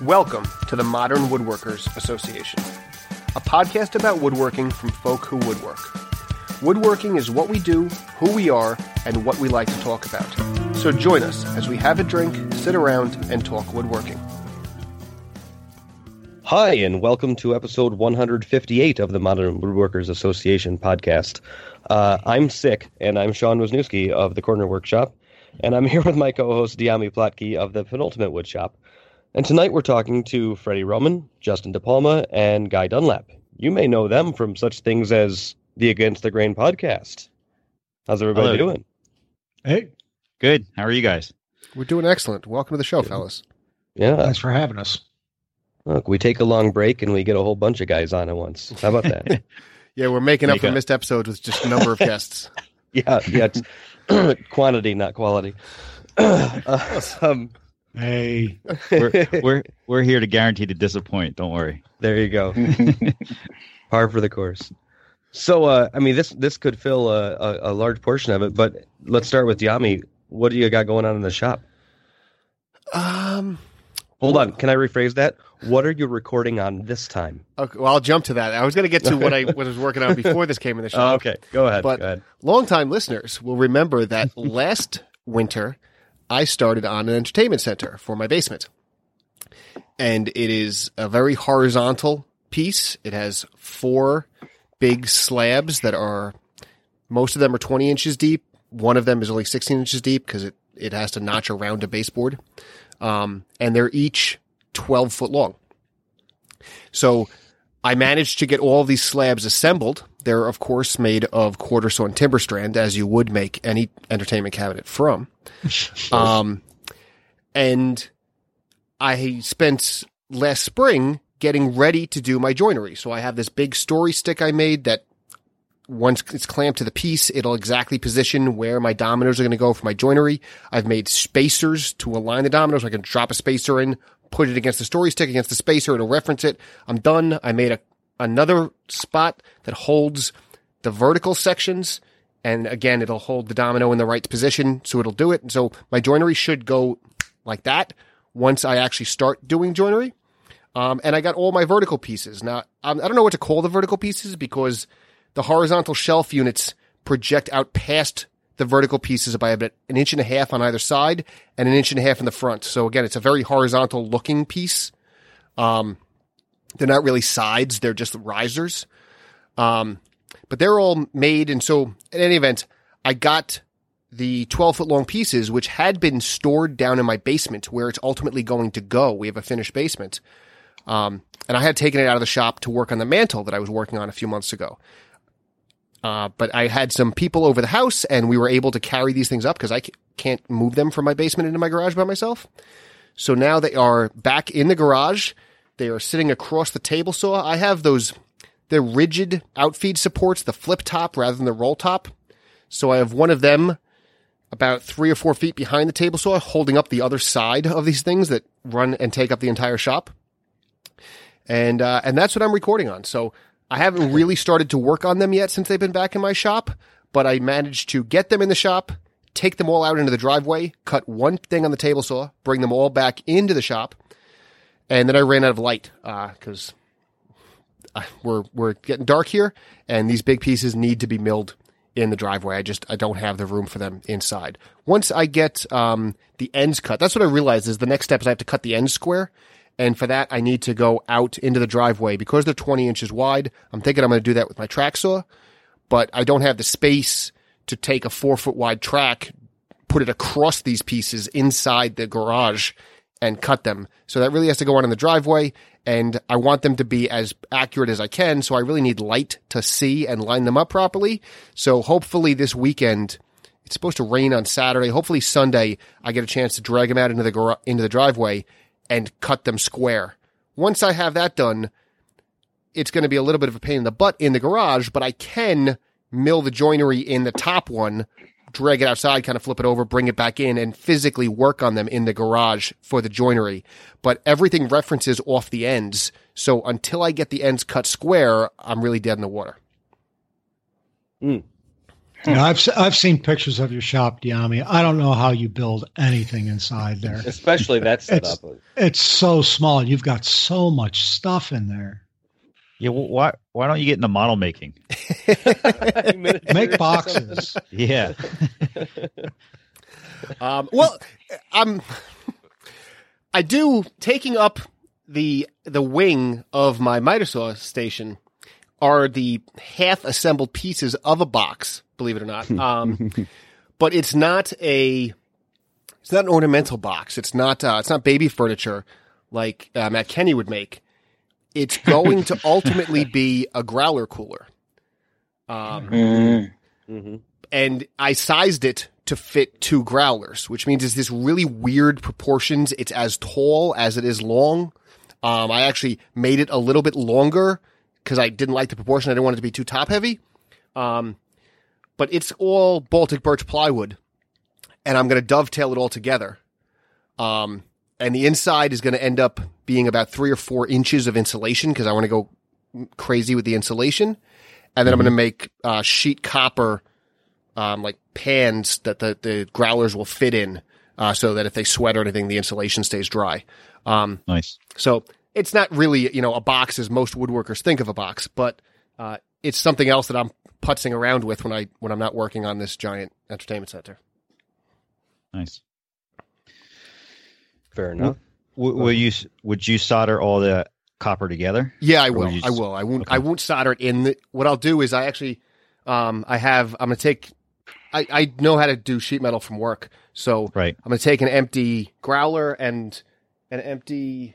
Welcome to the Modern Woodworkers Association, a podcast about woodworking from folk who woodwork. Woodworking is what we do, who we are, and what we like to talk about. So join us as we have a drink, sit around, and talk woodworking. Hi, and welcome to episode 158 of the Modern Woodworkers Association podcast. I'm Sick, and I'm Sean Wisniewski of the Corner Workshop, and I'm here with my co-host Dyami Plotke of the Penultimate Woodshop. And tonight we're talking to Freddie Roman, Justin DePalma, and Guy Dunlap. You may know them from such things as the Against the Grain podcast. How's everybody doing? Hey. Good. How are you guys? We're doing excellent. Welcome to the show, fellas. Yeah. Thanks for having us. Look, we take a long break and we get a whole bunch of guys on at once. How about that? Yeah, we're making up for missed episodes with just a number of guests. Yeah, it's quantity, not quality. Hey, we're here to guarantee to disappoint. Don't worry. There you go. Par for the course. So, I mean, this could fill a large portion of it, but let's start with Dyami. What do you got going on in the shop? Hold on. Can I rephrase that? What are you recording on this time? Okay, well, I'll jump to that. I was going to get to what I was working on before this came in the shop. Oh, okay. Go ahead. But longtime listeners will remember that last winter, I started on an entertainment center for my basement. And it is a very horizontal piece. It has 4 big slabs that are, most of them are 20 inches deep. One of them is only 16 inches deep because it has to notch around a baseboard. And they're each 12 foot long. So I managed to get all these slabs assembled. They're, of course, made of quarter sawn timber strand, as you would make any entertainment cabinet from. And I spent last spring getting ready to do my joinery. So I have this big story stick I made that once it's clamped to the piece, it'll exactly position where my dominoes are going to go for my joinery. I've made spacers to align the dominoes. I can drop a spacer in, put it against the story stick, against the spacer. It'll reference it. I'm done. I made another spot that holds the vertical sections. And again, it'll hold the domino in the right position. So it'll do it. And so my joinery should go like that once I actually start doing joinery. And I got all my vertical pieces. Now, I don't know what to call the vertical pieces because the horizontal shelf units project out past the vertical pieces by about 1.5 inches on either side and 1.5 inches in the front. So again, it's a very horizontal looking piece. They're not really sides. They're just risers. But they're all made. And so in any event, I got the 12 foot long pieces, which had been stored down in my basement where it's ultimately going to go. We have a finished basement. And I had taken it out of the shop to work on the mantle that I was working on a few months ago. But I had some people over the house and we were able to carry these things up because I can't move them from my basement into my garage by myself. So now they are back in the garage. They are sitting across the table saw. I have they're rigid outfeed supports, the flip top rather than the roll top. So I have one of them about 3 or 4 feet behind the table saw holding up the other side of these things that run and take up the entire shop. And that's what I'm recording on. So I haven't really started to work on them yet since they've been back in my shop, but I managed to get them in the shop, take them all out into the driveway, cut one thing on the table saw, bring them all back into the shop, and then I ran out of light because we're getting dark here, and these big pieces need to be milled in the driveway. I don't have the room for them inside. Once I get the ends cut, that's what I realized is the next step is I have to cut the ends square. And for that, I need to go out into the driveway. Because they're 20 inches wide, I'm thinking I'm going to do that with my track saw. But I don't have the space to take a 4 foot wide track, put it across these pieces inside the garage, and cut them. So that really has to go on in the driveway. And I want them to be as accurate as I can. So I really need light to see and line them up properly. So hopefully this weekend, it's supposed to rain on Saturday. Hopefully Sunday, I get a chance to drag them out into the driveway and cut them square. Once I have that done, it's going to be a little bit of a pain in the butt in the garage, but I can mill the joinery in the top one, drag it outside, kind of flip it over, bring it back in, and physically work on them in the garage for the joinery. But everything references off the ends, so until I get the ends cut square, I'm really dead in the water. Yeah, I've seen pictures of your shop, Diami. I don't know how you build anything inside there. Especially that setup. It's so small. You've got so much stuff in there. Yeah, why don't you get into model making? Make boxes. Yeah. Well, I do taking up the wing of my miter saw station are the half assembled pieces of a box, believe it or not. But it's not an ornamental box. It's not baby furniture like Matt Kenny would make. It's going to ultimately be a growler cooler. And I sized it to fit 2 growlers, which means it's this really weird proportions. It's as tall as it is long. I actually made it a little bit longer because I didn't like the proportion. I didn't want it to be too top heavy. But it's all Baltic birch plywood, and I'm going to dovetail it all together. And the inside is going to end up being about 3 or 4 inches of insulation because I want to go crazy with the insulation. And then I'm going to make sheet copper like pans that the growlers will fit in so that if they sweat or anything, the insulation stays dry. Nice. So it's not really, a box as most woodworkers think of a box, but it's something else that I'm putzing around with when I'm not working on this giant entertainment center. Nice. Fair enough. Would you solder all the copper together? Yeah, I will. I will. I won't solder it in. What I'll do is I actually, I know how to do sheet metal from work. So right. I'm going to take an empty growler and an empty,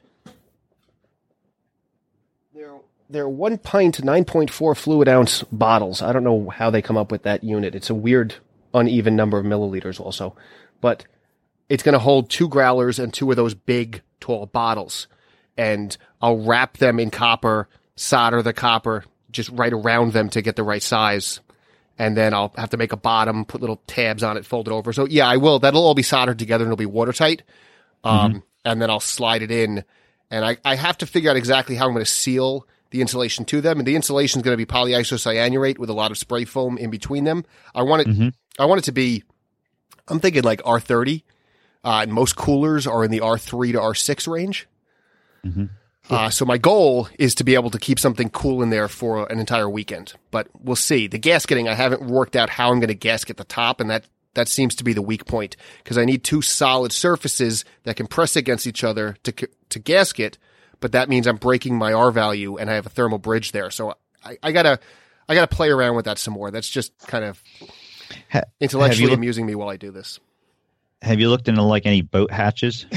they're 1 pint, 9.4 fluid ounce bottles. I don't know how they come up with that unit. It's a weird, uneven number of milliliters also, but it's going to hold 2 growlers and 2 of those big, tall bottles. And I'll wrap them in copper, solder the copper just right around them to get the right size. And then I'll have to make a bottom, put little tabs on it, fold it over. So yeah, I will. That'll all be soldered together and it'll be watertight. And then I'll slide it in. And I have to figure out exactly how I'm going to seal the insulation to them. And the insulation is going to be polyisocyanurate with a lot of spray foam in between them. I want it to be, I'm thinking like R30. And most coolers are in the R3 to R6 range. So my goal is to be able to keep something cool in there for an entire weekend. But we'll see. The gasketing, I haven't worked out how I'm going to gasket the top, and that seems to be the weak point because I need 2 solid surfaces that can press against each other to gasket. But that means I'm breaking my R value, and I have a thermal bridge there. So I gotta play around with that some more. That's just kind of intellectually amusing me while I do this. Have you looked into like any boat hatches?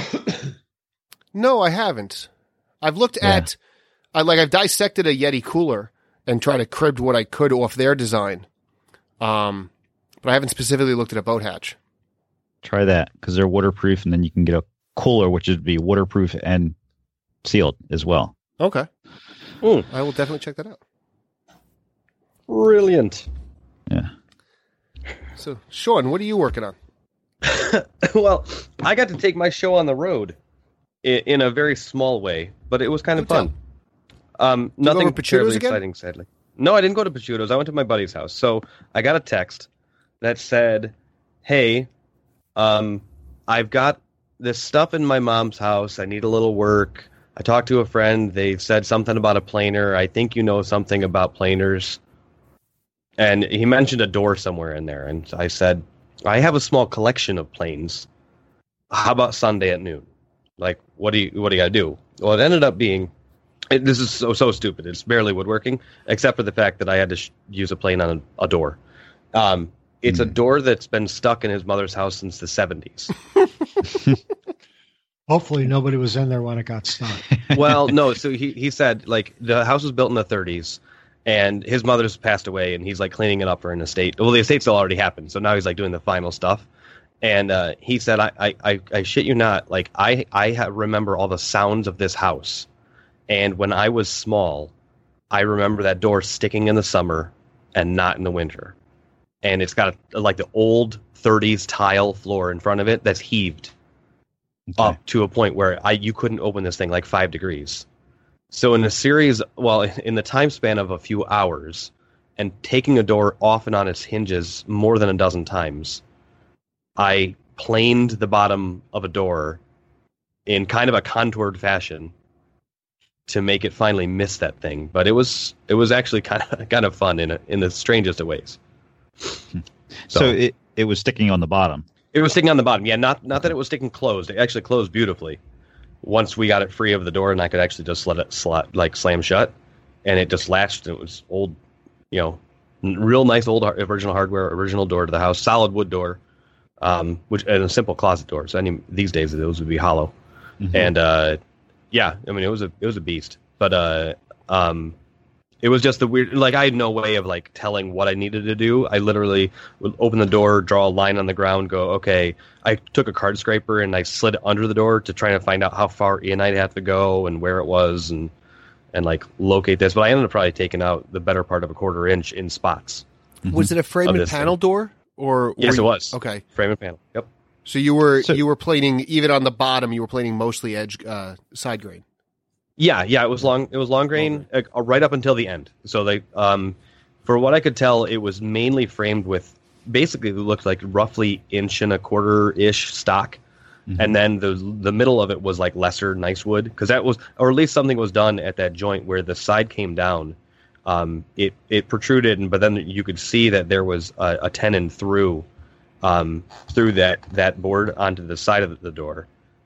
No, I haven't. I've looked at, I've dissected a Yeti cooler and tried to crib what I could off their design. But I haven't specifically looked at a boat hatch. Try that because they're waterproof, and then you can get a cooler which would be waterproof and sealed as well. Okay. I will definitely check that out. Brilliant. Yeah. So, Sean, what are you working on? Well, I got to take my show on the road in a very small way, but it was kind of fun. Nothing terribly exciting, sadly. No, I didn't go to Pachuto's. I went to my buddy's house. So I got a text that said, hey, I've got this stuff in my mom's house. I need a little work. I talked to a friend. They said something about a planer. I think you know something about planers. And he mentioned a door somewhere in there. And I said, I have a small collection of planes. How about Sunday at noon? Like, what do you got to do? Well, it ended up being, this is so stupid. It's barely woodworking, except for the fact that I had to use a plane on a door. It's a door that's been stuck in his mother's house since the 70s. Hopefully nobody was in there when it got stuck. Well, no. So he said, like, the house was built in the 30s, and his mother's passed away, and he's, like, cleaning it up for an estate. Well, the estate still already happened, so now he's, like, doing the final stuff. And he said, I shit you not, like, I remember all the sounds of this house. And when I was small, I remember that door sticking in the summer and not in the winter. And it's got, like, the old 30s tile floor in front of it that's heaved up to a point where you couldn't open this thing like 5 degrees. So in a series, well, in the time span of a few hours, and taking a door off and on its hinges more than a dozen times, I planed the bottom of a door in kind of a contoured fashion to make it finally miss that thing. But it was actually kind of fun in the strangest of ways. So it was sticking on the bottom. It was sticking on the bottom. Yeah, not that it was sticking closed. It actually closed beautifully once we got it free of the door, and I could actually just let it slam shut, and it just latched. It was old, real nice old original hardware, original door to the house, solid wood door, which and a simple closet door. So these days those would be hollow, and yeah, I mean it was a beast, but it was just the weird. Like I had no way of like telling what I needed to do. I literally would open the door, draw a line on the ground, go okay. I took a card scraper and I slid it under the door to try to find out how far in I'd have to go and where it was and like locate this. But I ended up probably taking out the better part of a 1/4 inch in spots. Was it a frame and panel door or? Yes, it was. Okay, frame and panel. Yep. So you were plating even on the bottom. You were plating mostly edge side grain. Yeah, it was long. It was long grain right up until the end. So they, for what I could tell, it was mainly framed with basically it looked like roughly 1.25 ish stock, and then the middle of it was like lesser nice wood because that was, or at least something was done at that joint where the side came down. It protruded, but then you could see that there was a tenon through that board onto the side of the door,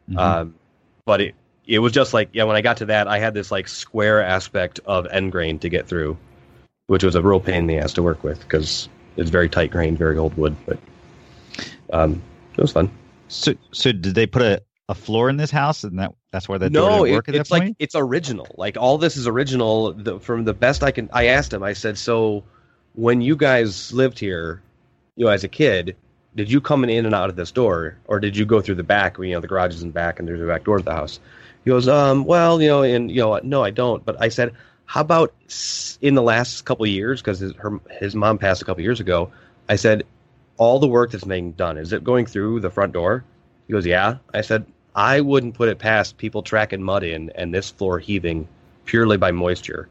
but it was just like, when I got to that, I had this like square aspect of end grain to get through, which was a real pain in the ass to work with because it's very tight grained, very old wood. But it was fun. So did they put a floor in this house, and that's why that door no, didn't work at it's that like point? it's original. Like all this is original. From the best I can, I asked him. I said, so when you guys lived here, as a kid, did you come in and out of this door, or did you go through the back? The garage is in the back, and there's a back door to the house. He goes, well, no, I don't. But I said, how about in the last couple of years, because his mom passed a couple of years ago, I said, all the work that's being done, is it going through the front door? He goes, yeah. I said, I wouldn't put it past people tracking mud in and this floor heaving purely by moisture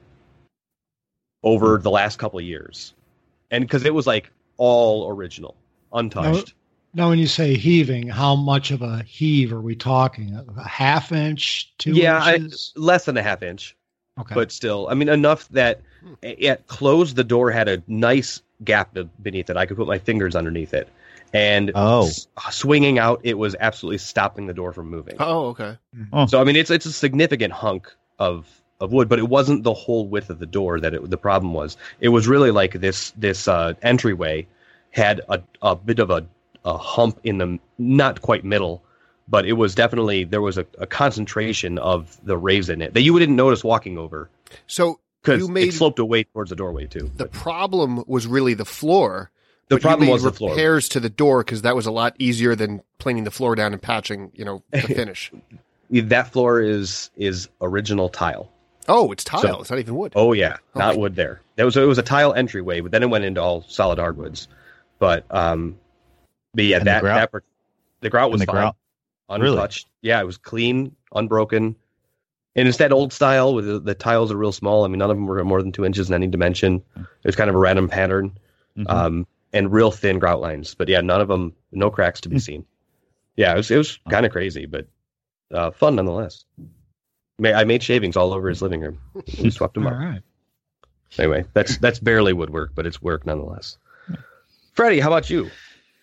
over the last couple of years. And because it was like all original, untouched. Now, when you say heaving, how much of a heave are we talking? A 1/2 inch, 2 inches? Less than a 1/2 inch. Okay. But still, enough that it closed. The door had a nice gap beneath it. I could put my fingers underneath it. And swinging out, it was absolutely stopping the door from moving. Oh, okay. Oh. So, it's a significant hunk of wood, but it wasn't the whole width of the door that the problem was. It was really like this entryway had a bit of a hump in the not quite middle, but it was definitely, there was a concentration of the raise in it that you wouldn't notice walking over. So because it sloped away towards the doorway too. The problem was really the floor. The problem was the floor. Repairs to the door because that was a lot easier than planing the floor down and patching, the finish. That floor is original tile. Oh, it's tile. So, it's not even wood. Oh yeah, not wood there. It was a tile entryway, but then it went into all solid hardwoods. But yeah, the grout was fine, untouched. Really? Yeah, it was clean, unbroken, and it's that old style with the tiles are real small. None of them were more than 2 inches in any dimension. It was kind of a random pattern, and real thin grout lines. But yeah, none of them, no cracks to be seen. Yeah, it was kind of crazy, but fun nonetheless. I made shavings all over his living room. We swept them up. All right. Anyway, that's barely woodwork, but it's work nonetheless. Freddie, how about you?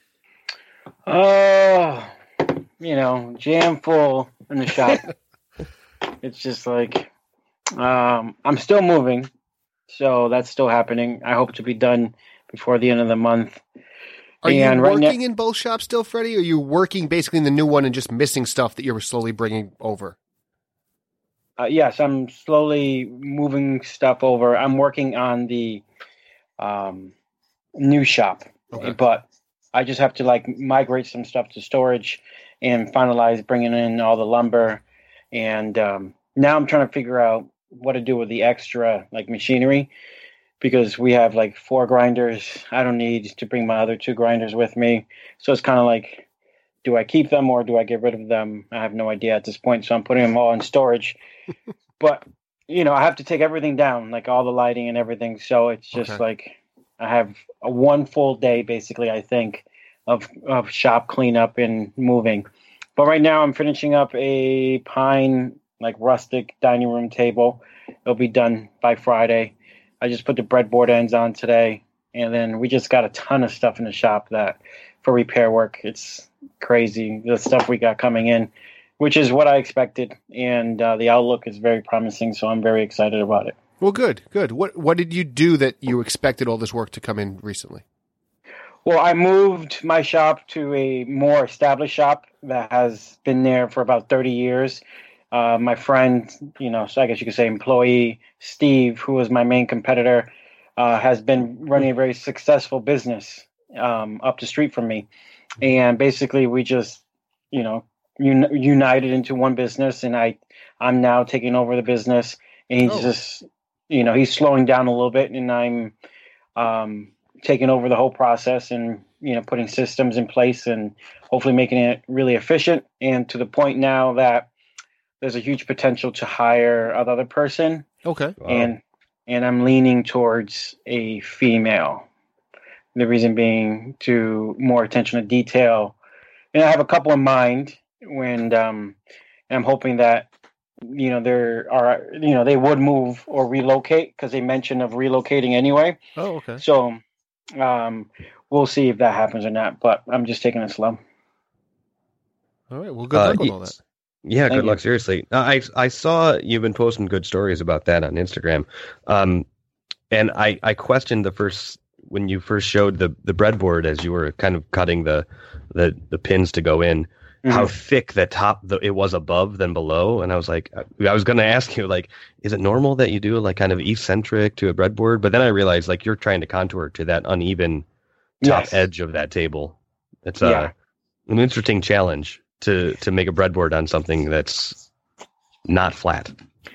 Jam full in the shop. It's just like, I'm still moving, so that's still happening. I hope to be done before the end of the month. Are you working in both shops still, Freddie? Or are you working basically in the new one and just missing stuff that you're slowly bringing over? Yes, I'm slowly moving stuff over. I'm working on the new shop, but I just have to migrate some stuff to storage and finalize bringing in all the lumber. And now I'm trying to figure out what to do with the extra machinery, because we have 4 grinders. I don't need to bring my other 2 grinders with me. So it's kind of do I keep them or do I get rid of them? I have no idea at this point. So I'm putting them all in storage. But, I have to take everything down, all the lighting and everything. So it's just I have one full day, basically, I think, of shop cleanup and moving. But right now I'm finishing up a pine, like rustic dining room table. It'll be done by Friday. I just put the breadboard ends on today. And then we just got a ton of stuff in the shop that for repair work. It's crazy, the stuff we got coming in, which is what I expected. And the outlook is very promising, so I'm very excited about it. Well, good. What did you do that you expected all this work to come in recently? Well, I moved my shop to a more established shop that has been there for about 30 years. My friend, so I guess you could say employee, Steve, who was my main competitor, has been running a very successful business up the street from me. And basically we just, united into one business, and I'm now taking over the business, and he's just, he's slowing down a little bit, and I'm taking over the whole process and, putting systems in place and hopefully making it really efficient, and to the point now that there's a huge potential to hire another person. Okay. Wow. And I'm leaning towards a female. The reason being to more attention to detail. And I have a couple in mind and I'm hoping that, they would move or relocate, because they mentioned of relocating anyway. Oh, okay. So we'll see if that happens or not, but I'm just taking it slow. All right. Well, good luck with all that. Yeah, good luck. Seriously. I saw you've been posting good stories about that on Instagram. And I questioned when you first showed the breadboard as you were kind of cutting the pins to go in, how thick the top it was above than below. And I was like, I was going to ask you, like, is it normal that you do like kind of eccentric to a breadboard? But then I realized like you're trying to contour to that uneven top edge of that table. It's an interesting challenge to make a breadboard on something that's not flat.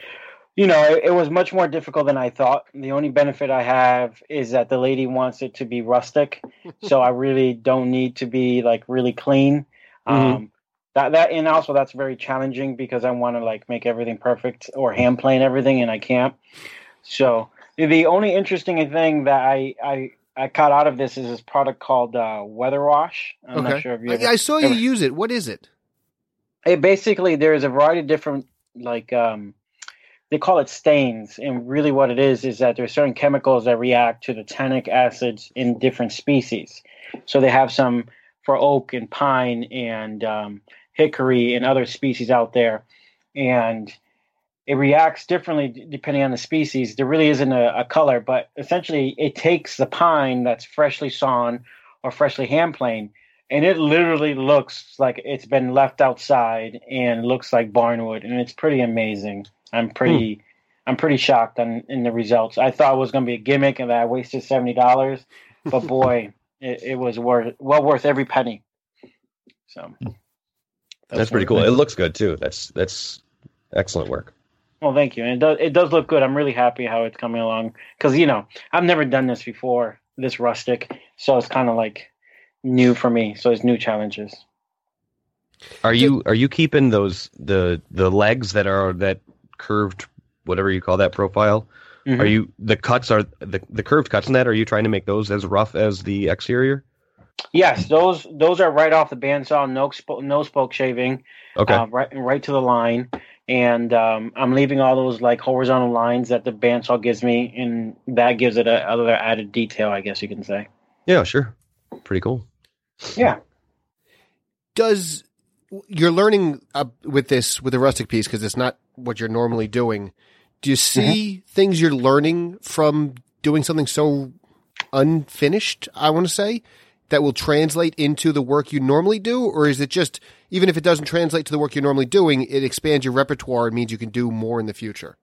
It was much more difficult than I thought. The only benefit I have is that the lady wants it to be rustic, so I really don't need to be like really clean. That and also that's very challenging because I want to like make everything perfect or hand plane everything, and I can't. So the only interesting thing that I caught out of this is this product called Weather Wash. I'm not sure if you I saw you use it. What is it? It basically, there's a variety of different like they call it stains, and really what it is that there's certain chemicals that react to the tannic acids in different species. So they have some for oak and pine and hickory and other species out there, and it reacts differently depending on the species. There really isn't a color, but essentially it takes the pine that's freshly sawn or freshly hand planed, and it literally looks like it's been left outside and looks like barnwood, and it's pretty amazing. I'm pretty shocked in the results. I thought it was going to be a gimmick and that I wasted $70, but boy, it was worth every penny. So that's pretty cool. It looks good too. That's excellent work. Well, thank you. And it does look good. I'm really happy how it's coming along because I've never done this before, this rustic, so it's kind of like new for me. So it's new challenges. Are you keeping those the legs that curved, whatever you call that profile? Are you the curved cuts in that? Are you trying to make those as rough as the exterior? Yes, those are right off the bandsaw, no spoke shaving. Okay, right to the line, and I'm leaving all those like horizontal lines that the bandsaw gives me, and that gives it other added detail, I guess you can say. Yeah, sure, pretty cool. Yeah. You're learning with the rustic piece because it's not what you're normally doing. Do you see things you're learning from doing something so unfinished, I want to say, that will translate into the work you normally do? Or is it just, even if it doesn't translate to the work you're normally doing, it expands your repertoire and means you can do more in the future?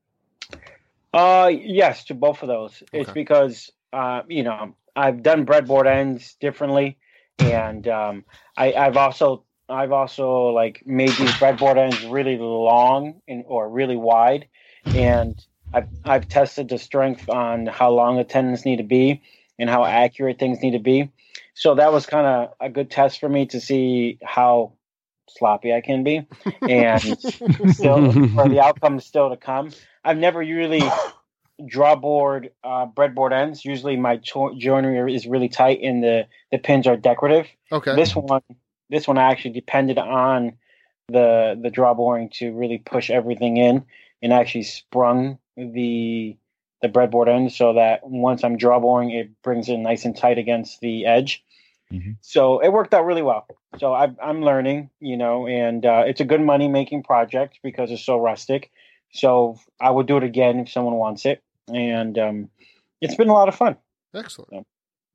Yes, to both of those. Okay. It's because, I've done breadboard ends differently. And I've also like made these breadboard ends really long or really wide, and I've tested the strength on how long the tendons need to be and how accurate things need to be. So that was kind of a good test for me to see how sloppy I can be, and still for the outcome still to come. I've never really drawboard breadboard ends. Usually my joinery is really tight and the pins are decorative. Okay. This one I actually depended on the draw boring to really push everything in and actually sprung the breadboard end so that once I'm draw boring, it brings it nice and tight against the edge. Mm-hmm. So it worked out really well. So I'm learning, and it's a good money making project because it's so rustic. So I would do it again if someone wants it. And it's been a lot of fun. Excellent. So.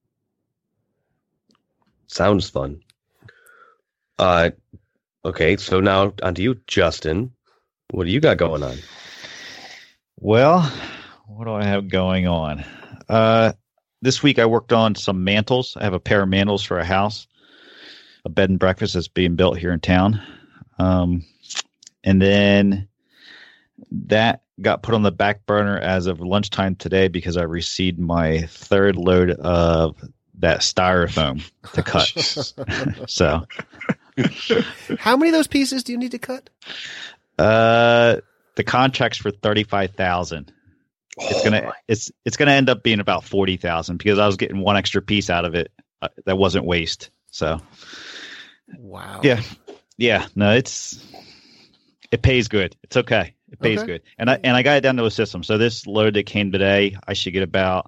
Sounds fun. Okay, so now on to you, Justin. What do you got going on? Well, what do I have going on? This week I worked on some mantles. I have a pair of mantles for a house, a bed and breakfast that's being built here in town. And then that got put on the back burner as of lunchtime today because I received my third load of that styrofoam to cut. So, how many of those pieces do you need to cut? The contract's for $35,000. It's gonna end up being about $40,000 because I was getting one extra piece out of it that wasn't waste. So, wow. Yeah. No, it pays good. It's okay. It pays good, and I got it down to a system. So this load that came today, I should get about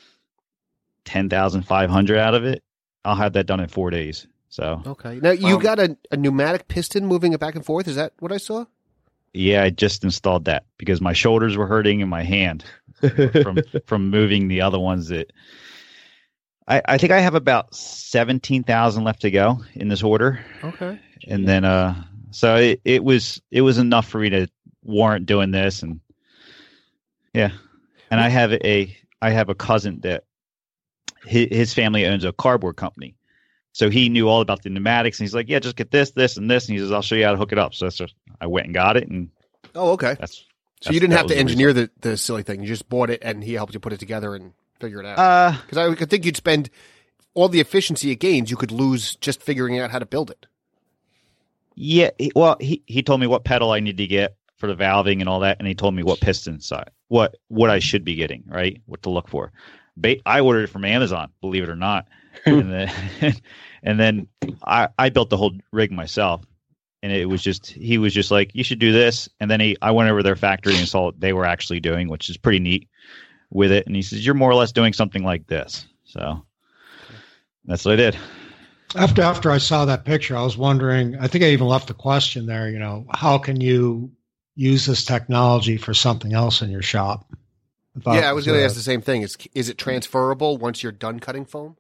10,500 out of it. I'll have that done in 4 days. So okay. Now you got a pneumatic piston moving it back and forth. Is that what I saw? Yeah, I just installed that because my shoulders were hurting and my hand from moving the other ones. That I think I have about 17,000 left to go in this order. Okay, and then so it was enough for me to warrant doing this, and yeah, and I have a cousin that his family owns a cardboard company. So he knew all about the pneumatics, and he's like, "Yeah, just get this, and this." And he says, "I'll show you how to hook it up." So I went and got it, and okay. So you didn't have to engineer the silly thing; you just bought it, and he helped you put it together and figure it out. Because I could think you'd spend all the efficiency it gains, you could lose just figuring out how to build it. Yeah, well, he told me what pedal I need to get for the valving and all that, and he told me what piston side, what I should be getting, right? What to look for. I ordered it from Amazon, believe it or not. And then I built the whole rig myself, and he was just like, you should do this. And then I went over their factory and saw what they were actually doing, which is pretty neat with it. And he says, you're more or less doing something like this. So that's what I did. After I saw that picture, I was wondering, I think I even left the question there, how can you use this technology for something else in your shop? I was going to ask the same thing. Is it transferable once you're done cutting foam?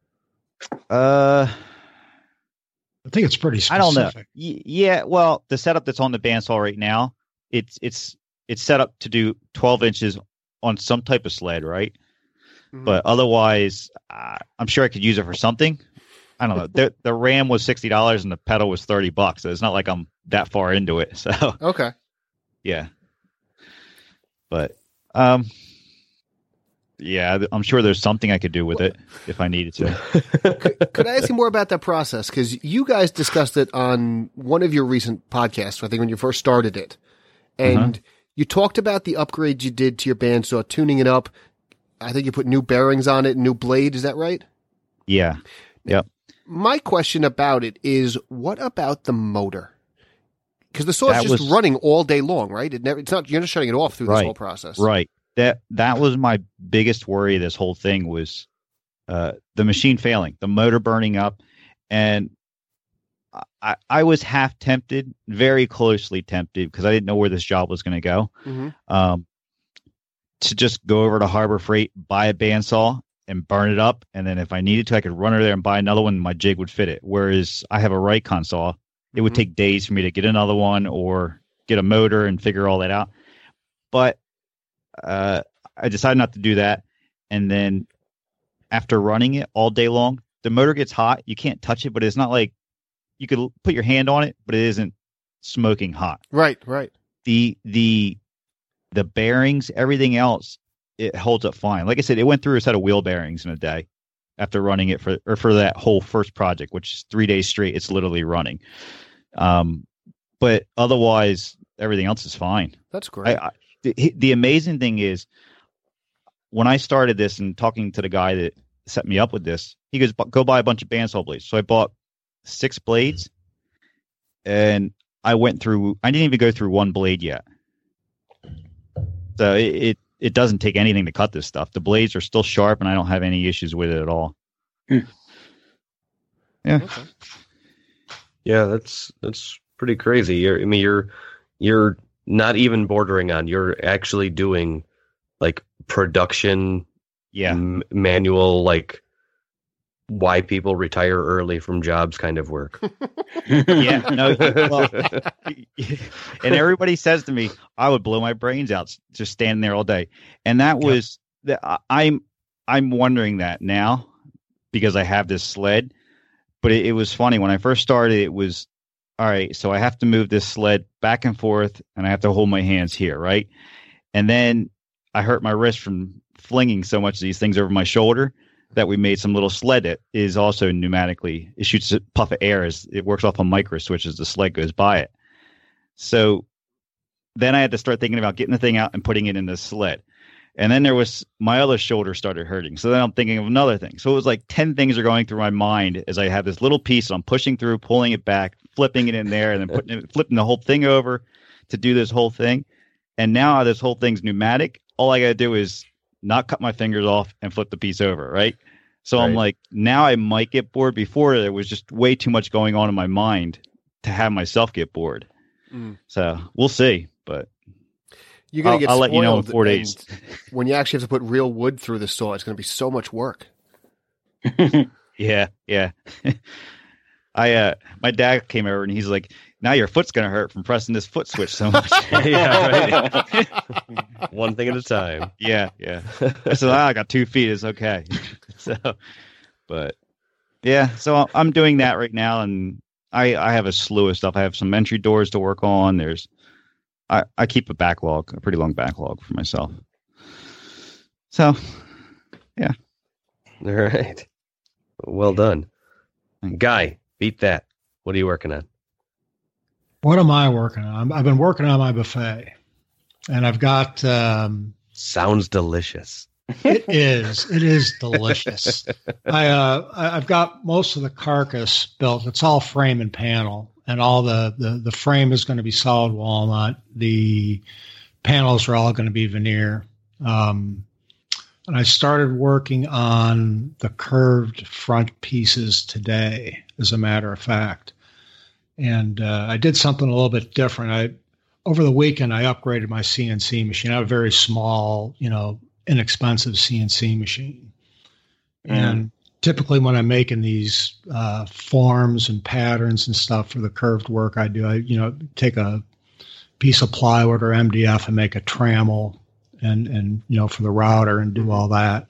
I think it's pretty specific. I don't know. Yeah, well, the setup that's on the bandsaw right now, it's set up to do 12 inches on some type of sled, right? Mm-hmm. But otherwise, I'm sure I could use it for something. I don't know. The ram was $60 and the pedal was $30, so it's not like I'm that far into it. So okay, yeah, but yeah, I'm sure there's something I could do with it if I needed to. Could I ask you more about that process? Because you guys discussed it on one of your recent podcasts, I think when you first started it. And you talked about the upgrades you did to your bandsaw, tuning it up. I think you put new bearings on it, new blade. Is that right? Yeah. Yep. My question about it is, what about the motor? Because the saw is just running all day long, right? It's not. You're not shutting it off through this whole process. Right. That was my biggest worry. This whole thing was the machine failing, the motor burning up, and I was half tempted, very closely tempted, because I didn't know where this job was going to go. Mm-hmm. To just go over to Harbor Freight, buy a bandsaw, and burn it up, and then if I needed to, I could run over there and buy another one. And my jig would fit it. Whereas I have a Raycon saw, it would take days for me to get another one or get a motor and figure all that out. But I decided not to do that. And then after running it all day long, the motor gets hot. You can't touch it, but it's not like you could put your hand on it, but it isn't smoking hot. Right. The bearings, everything else, it holds up fine. Like I said, it went through a set of wheel bearings in a day after running it for that whole first project, which is 3 days straight. It's literally running. But otherwise, everything else is fine. That's great. The amazing thing is, when I started this and talking to the guy that set me up with this, he goes, go buy a bunch of bandsaw blades. So I bought 6 blades, and I didn't even go through one blade yet. So it doesn't take anything to cut this stuff. The blades are still sharp, and I don't have any issues with it at all. Yeah. Okay. Yeah, that's pretty crazy. You're not even bordering on. You're actually doing like production, manual, like why people retire early from jobs kind of work. Yeah, no. Well, and everybody says to me, I would blow my brains out just standing there all day. And that was I'm wondering that now because I have this sled. But it was funny when I first started. It was all right. So I have to move this sled back and forth, and I have to hold my hands here, right? And then I hurt my wrist from flinging so much of these things over my shoulder that we made some little sled that is also pneumatically. It shoots a puff of air as it works off a micro switch as the sled goes by it. So then I had to start thinking about getting the thing out and putting it in the sled. And then there was my other shoulder started hurting. So then I'm thinking of another thing. So it was like 10 things are going through my mind as I have this little piece. I'm pushing through, pulling it back, flipping it in there, and then flipping the whole thing over to do this whole thing. And now this whole thing's pneumatic. All I got to do is not cut my fingers off and flip the piece over, right? So I'm like, now I might get bored. Before there was just way too much going on in my mind to have myself get bored. So we'll see, but you're going to get I'll let you know in 4 days. When you actually have to put real wood through the saw, it's going to be so much work. Yeah. My dad came over and he's like, now your foot's going to hurt from pressing this foot switch so much. Yeah, right. One thing at a time. Yeah. I said, I got 2 feet. It's okay. So I'm doing that right now. And I have a slew of stuff. I have some entry doors to work on. I keep a pretty long backlog for myself. So, yeah. All right. Well done. Guy, beat that. What are you working on? What am I working on? I've been working on my buffet, and I've got. Sounds delicious. It is delicious. I've got most of the carcass built. It's all frame and panel, and all the frame is going to be solid walnut. The panels are all going to be veneer. And I started working on the curved front pieces today, as a matter of fact. And I did something a little bit different. Over the weekend, I upgraded my CNC machine. I have a very small, inexpensive CNC machine. And typically when I'm making these forms and patterns and stuff for the curved work I take a piece of plywood or MDF and make a trammel and for the router and do all that.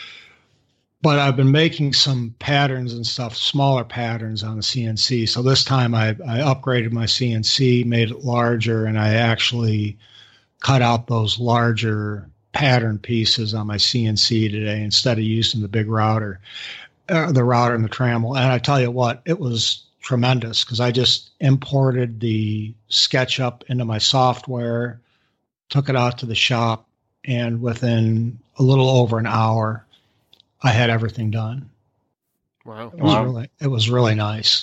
But I've been making some patterns and stuff, smaller patterns on the CNC. So this time I upgraded my CNC, made it larger, and I actually cut out those larger pattern pieces on my CNC today instead of using the big router, the router and the trammel. And I tell you what, it was tremendous because I just imported the SketchUp into my software, took it out to the shop, and within a little over an hour, I had everything done. Wow. It was really nice.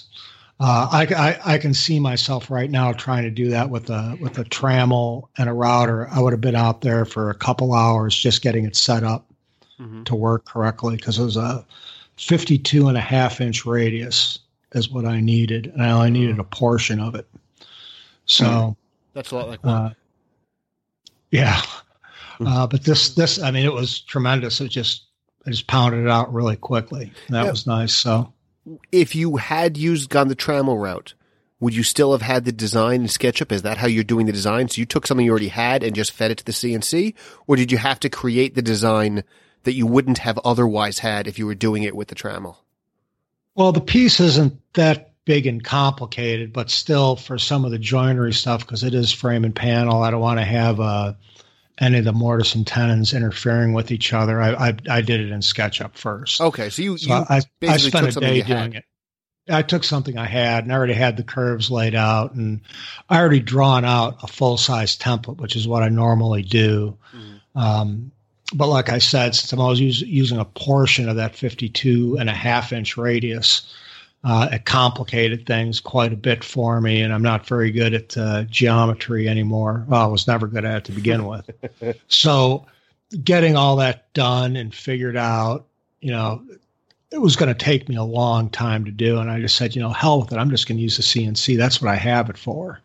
I can see myself right now trying to do that with a trammel and a router. I would have been out there for a couple hours just getting it set up to work correctly because it was a 52.5-inch radius is what I needed, and I only needed a portion of it. So that's a lot like one. Yeah. But this, I mean, it was tremendous. I just pounded it out really quickly. That was nice. So if you had gone the trammel route, would you still have had the design in SketchUp? Is that how you're doing the design? So you took something you already had and just fed it to the CNC, or did you have to create the design that you wouldn't have otherwise had if you were doing it with the trammel? Well, the piece isn't that big and complicated, but still for some of the joinery stuff, because it is frame and panel, I don't want to have any of the mortise and tenons interfering with each other. I did it in SketchUp first. Okay, so I basically spent took a day something doing it. I took something I had and I already had the curves laid out, and I already drawn out a full-size template, which is what I normally do. but like I said, since I'm always using a portion of that 52.5-inch radius, it complicated things quite a bit for me, and I'm not very good at geometry anymore. Well, I was never good at it to begin with. So getting all that done and figured out, it was going to take me a long time to do. And I just said, hell with it. I'm just going to use the CNC. That's what I have it for.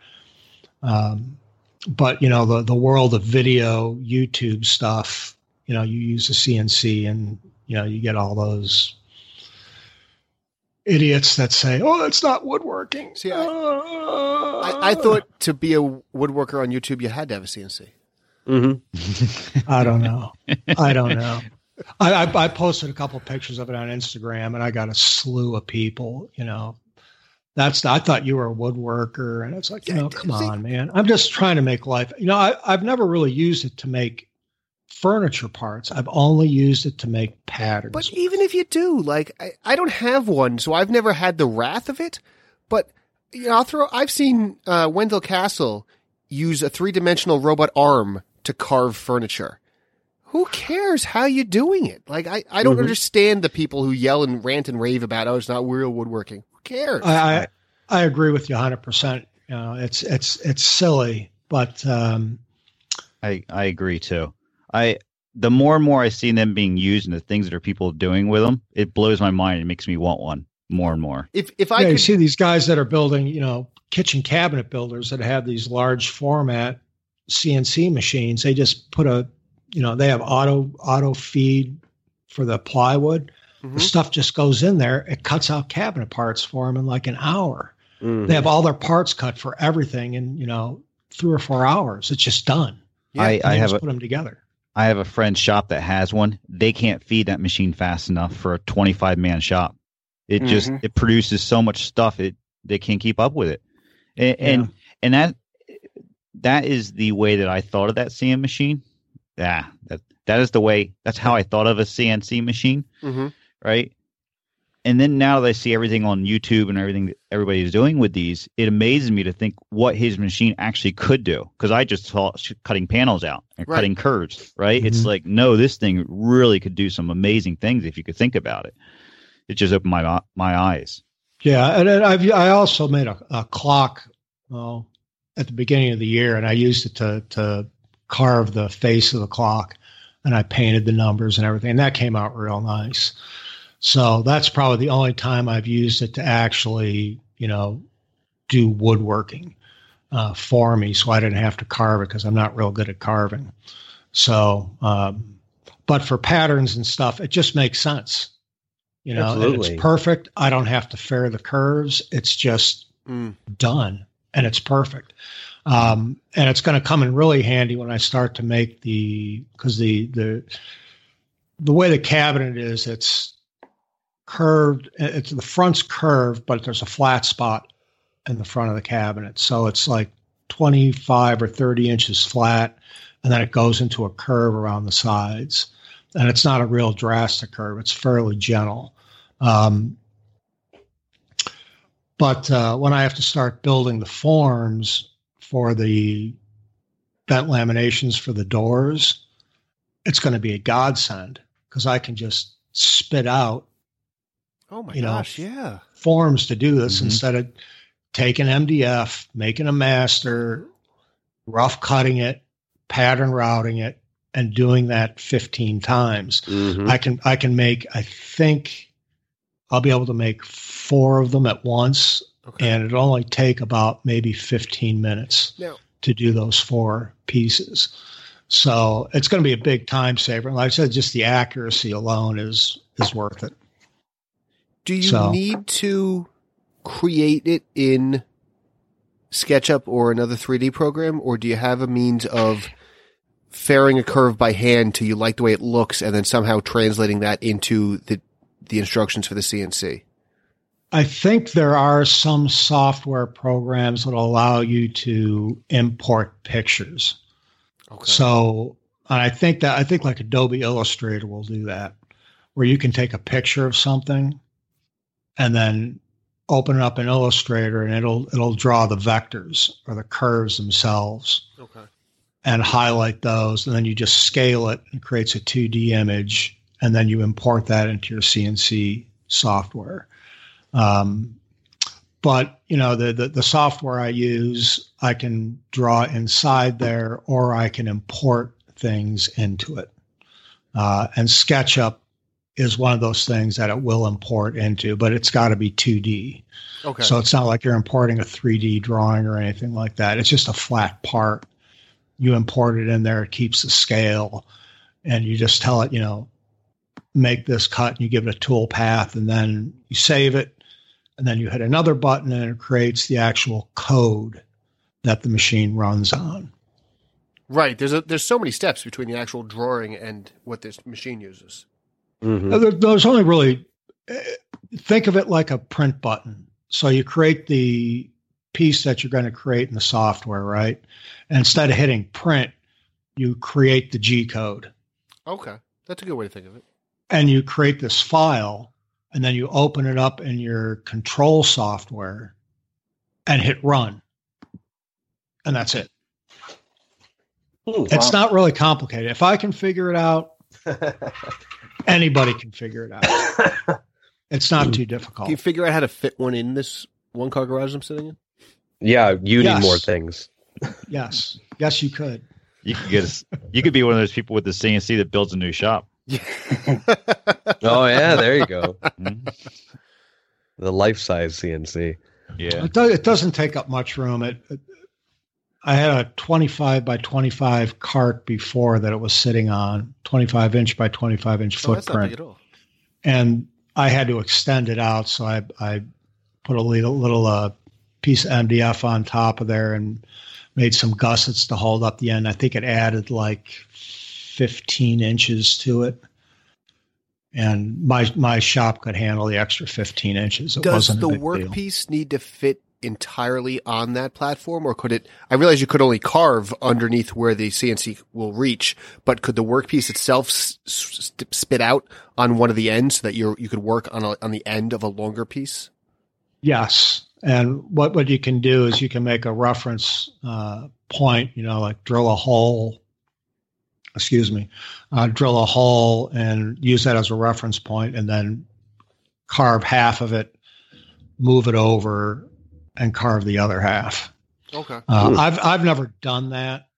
But, the world of video, YouTube stuff, you use the CNC and, you get all those idiots that say, "Oh, it's not woodworking." See, I thought to be a woodworker on YouTube, you had to have a CNC. Mm-hmm. I don't know. I posted a couple pictures of it on Instagram, and I got a slew of people. I thought you were a woodworker, and it's like, come on, man. I'm just trying to make life. I've never really used it to make furniture parts. I've only used it to make patterns. But even if you do, I don't have one, so I've never had the wrath of it. But I've seen Wendell Castle use a 3-dimensional robot arm to carve furniture. Who cares how you're doing it? I don't understand the people who yell and rant and rave about, it's not real woodworking. Who cares? I agree with you 100%. It's silly, but I agree too. The more and more I see them being used and the things that people are doing with them, it blows my mind. It makes me want one more and more. You see these guys that are building, kitchen cabinet builders that have these large format CNC machines. They just put they have auto feed for the plywood. Mm-hmm. The stuff just goes in there. It cuts out cabinet parts for them in like an hour. Mm-hmm. They have all their parts cut for everything in 3 or 4 hours. It's just done. Yeah, I put them together. I have a friend's shop that has one. They can't feed that machine fast enough for a 25-man shop. It just it produces so much stuff they can't keep up with it. And that is the way that I thought of that CNC machine. Yeah, that is the way. That's how I thought of a CNC machine, right? And then now that I see everything on YouTube and everything that everybody's doing with these, it amazes me to think what his machine actually could do. Because I just saw cutting panels out and cutting curves, right? Mm-hmm. It's like, no, this thing really could do some amazing things if you could think about it. It just opened my eyes. Yeah, and I also made a clock at the beginning of the year, and I used it to carve the face of the clock, and I painted the numbers and everything, and that came out real nice. So that's probably the only time I've used it to actually, do woodworking for me, so I didn't have to carve it because I'm not real good at carving. So, but for patterns and stuff, it just makes sense. And it's perfect. I don't have to fair the curves. It's just done, and it's perfect. And it's going to come in really handy when I start to make because the way the cabinet is, it's curved. It's the front's curved, but there's a flat spot in the front of the cabinet. So it's like 25 or 30 inches flat, and then it goes into a curve around the sides. And it's not a real drastic curve. It's fairly gentle. But when I have to start building the forms for the bent laminations for the doors, it's going to be a godsend because I can just spit out forms to do this instead of taking MDF, making a master, rough cutting it, pattern routing it, and doing that 15 times. Mm-hmm. I can make, I think I'll be able to make 4 of them at once, and it'll only take about maybe 15 minutes to do those 4 pieces. So it's going to be a big time saver. And like I said, just the accuracy alone is worth it. Do you need to create it in SketchUp or another 3D program, or do you have a means of fairing a curve by hand till you like the way it looks and then somehow translating that into the instructions for the CNC? I think there are some software programs that allow you to import pictures. Okay. So I think like Adobe Illustrator will do that, where you can take a picture of something and then open it up in Illustrator, and it'll draw the vectors or the curves themselves. Okay. and highlight those, and then you just scale it and it creates a 2D image, and then you import that into your CNC software. But the software I use, I can draw inside there, or I can import things into it. And SketchUp is one of those things that it will import into, but it's got to be 2D. Okay. So it's not like you're importing a 3D drawing or anything like that. It's just a flat part. You import it in there, it keeps the scale, and you just tell it, make this cut, and you give it a tool path, and then you save it, and then you hit another button, and it creates the actual code that the machine runs on. Right. There's so many steps between the actual drawing and what this machine uses. Mm-hmm. There's only really, think of it like a print button. So you create the piece that you're going to create in the software, right? And instead of hitting print, you create the G code. Okay. That's a good way to think of it. And you create this file, and then you open it up in your control software and hit run. And that's it. It's not really complicated. If I can figure it out, anybody can figure it out. It's not too difficult. Can you figure out how to fit one in this one car garage I'm sitting in? Yeah, you need more things. Yes, you could. You could be one of those people with the CNC that builds a new shop. Oh yeah, there you go. Mhm. The life-size CNC. Yeah. It doesn't take up much room. I had a 25 by 25 cart before that it was sitting on, 25 inch by 25 inch footprint. That's not big at all. And I had to extend it out, so I put a little piece of MDF on top of there and made some gussets to hold up the end. I think it added like 15 inches to it. And my shop could handle the extra 15 inches. Does the workpiece need to fit entirely on that platform, or could it? I realize you could only carve underneath where the CNC will reach, but could the workpiece itself spit out on one of the ends so that you could work on the end of a longer piece? Yes, and what you can do is you can make a reference point. Like drill a hole. Drill a hole and use that as a reference point, and then carve half of it, move it over, and carve the other half. Okay. I've never done that,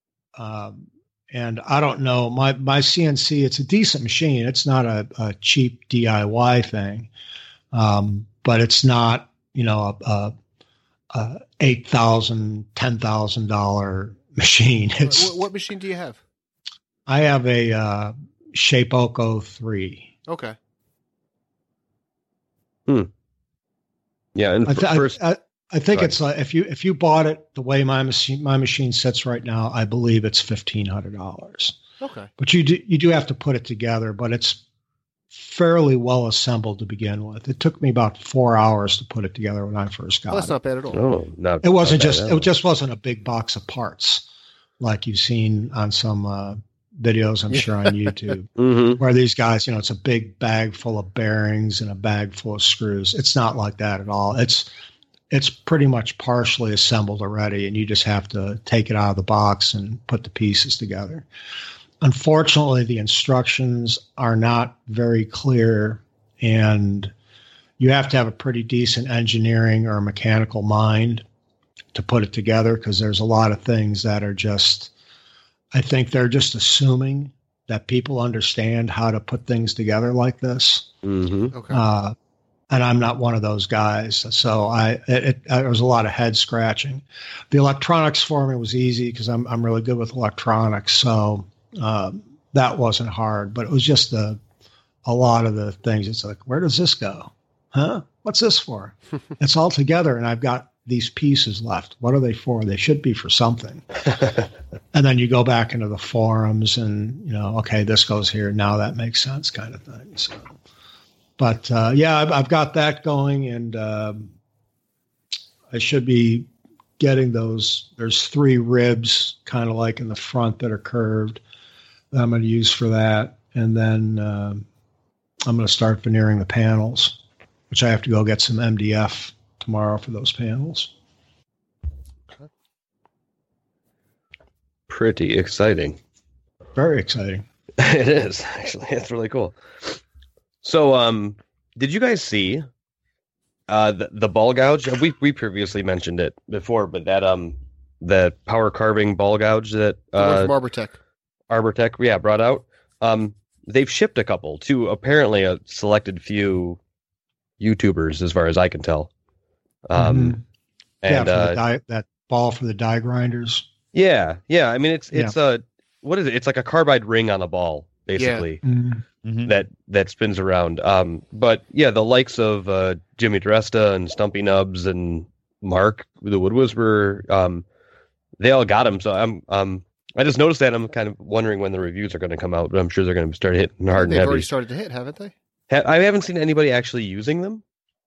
and I don't know. My CNC, it's a decent machine. It's not a cheap DIY thing, but it's not a $8,000, $10,000 machine. What machine do you have? I have a Shapeoko 3. Okay. Yeah, and I think it's if you bought it the way my machine sits right now, I believe it's $1,500. Okay. But you do have to put it together, but it's fairly well assembled to begin with. It took me about 4 hours to put it together when I first got it. That's not bad at all. No, It just wasn't a big box of parts like you've seen on some videos, I'm sure, on YouTube, where these guys, it's a big bag full of bearings and a bag full of screws. It's not like that at all. It's pretty much partially assembled already, and you just have to take it out of the box and put the pieces together. Unfortunately, the instructions are not very clear, and you have to have a pretty decent engineering or mechanical mind to put it together, because there's a lot of things that are just, I think they're just assuming that people understand how to put things together like this. Mm-hmm. Okay. And I'm not one of those guys. So there was a lot of head scratching. The electronics for me was easy because I'm really good with electronics. So that wasn't hard, but it was just a lot of the things. It's like, where does this go? Huh? What's this for? It's all together, and I've got these pieces left. What are they for? They should be for something. And then you go back into the forums and, okay, this goes here. Now that makes sense, kind of thing. So, but I've got that going, and I should be getting those. There's 3 ribs kind of like in the front that are curved that I'm going to use for that. And then I'm going to start veneering the panels, which I have to go get some MDF tomorrow for those panels. pretty exciting. Very exciting. It is, actually. It's really cool. So, did you guys see the ball gouge? We previously mentioned it before, but that the power carving ball gouge that From Arbortech. Arbortech, brought out. They've shipped a couple to apparently a selected few YouTubers, as far as I can tell. And for that ball for the die grinders. Yeah. I mean, it's a what is it? It's like a carbide ring on a ball, basically. Yeah. That spins around. But yeah, the likes of Jimmy DiResta and Stumpy Nubs and Mark, the Wood Whisperer, they all got them. So I just noticed that. I'm kind of wondering when the reviews are going to come out, but I'm sure they're going to start hitting hard and heavy. They've already started to hit, haven't they? I haven't seen anybody actually using them.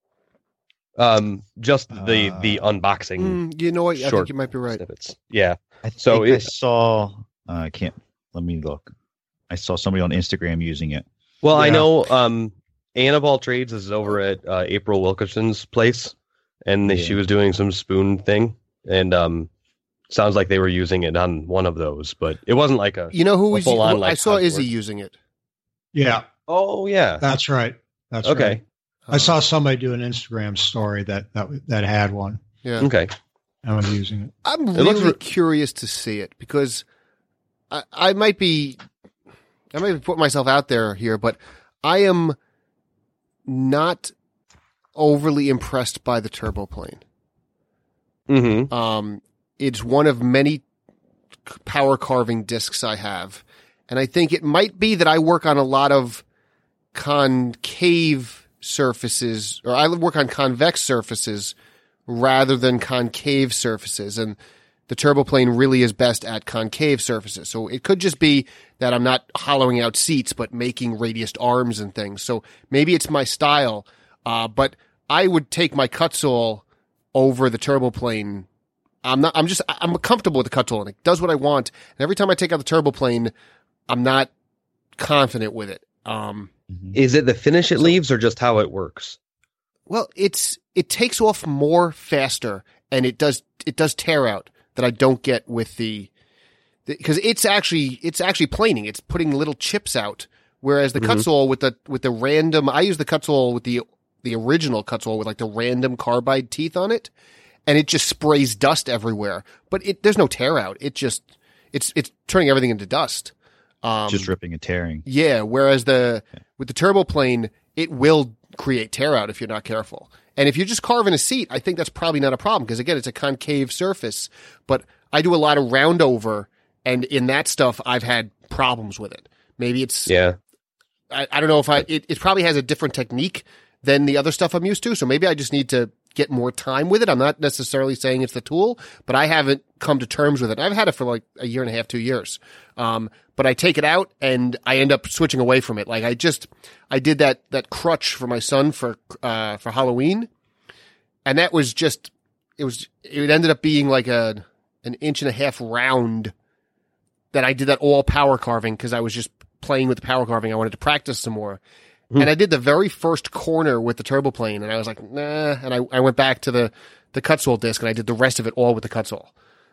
Just the unboxing. You know what? I think you might be right. Snippets. Yeah. I saw. I can't. Let me look. I saw somebody on Instagram using it. Well, yeah. I know Annabelle Trades is over at April Wilkerson's place, and she was doing some spoon thing, and sounds like they were using it on one of those, but it wasn't like a. You know who was? I saw Izzy using it. Yeah. Oh yeah. That's right. That's okay. Right. I saw somebody do an Instagram story that had one. Yeah. Okay. I was using it. I'm really curious to see it because I might be putting myself out there here, but I am not overly impressed by the turboplane. Mm-hmm. It's one of many power carving discs I have, and I think it might be that I work on a lot of concave surfaces, or I work on convex surfaces rather than concave surfaces, and the turboplane really is best at concave surfaces. So it could just be that I'm not hollowing out seats, but making radiused arms and things. So maybe it's my style, but I would take my Kutzall over the turboplane. I'm comfortable with the Kutzall, and it does what I want. And every time I take out the turboplane, I'm not confident with it. Is it the finish it leaves or just how it works? Well, it takes off more faster, and it does tear out that I don't get with because it's actually planing. It's putting little chips out, whereas the Kutzall with the random. I use the Kutzall with the original Kutzall with like the random carbide teeth on it, and it just sprays dust everywhere. But there's no tear out. It's turning everything into dust. Just ripping and tearing. Yeah, whereas with the turboplane, it will create tear out if you're not careful. And if you're just carving a seat, I think that's probably not a problem because again, it's a concave surface. But I do a lot of round over, and in that stuff, I've had problems with it. Maybe it's I don't know if it probably has a different technique than the other stuff I'm used to. So maybe I just need to get more time with it. I'm not necessarily saying it's the tool, but I haven't come to terms with it. I've had it for like a year and a half, 2 years. But I take it out and I end up switching away from it. Like I did that crutch for my son for Halloween. And that was it ended up being like an 1.5 inch round that I did that all power carving because I was just playing with the power carving. I wanted to practice some more. And I did the very first corner with the turboplane, and I was like, nah. And I went back to the Kutzall disc, and I did the rest of it all with the Kutzall.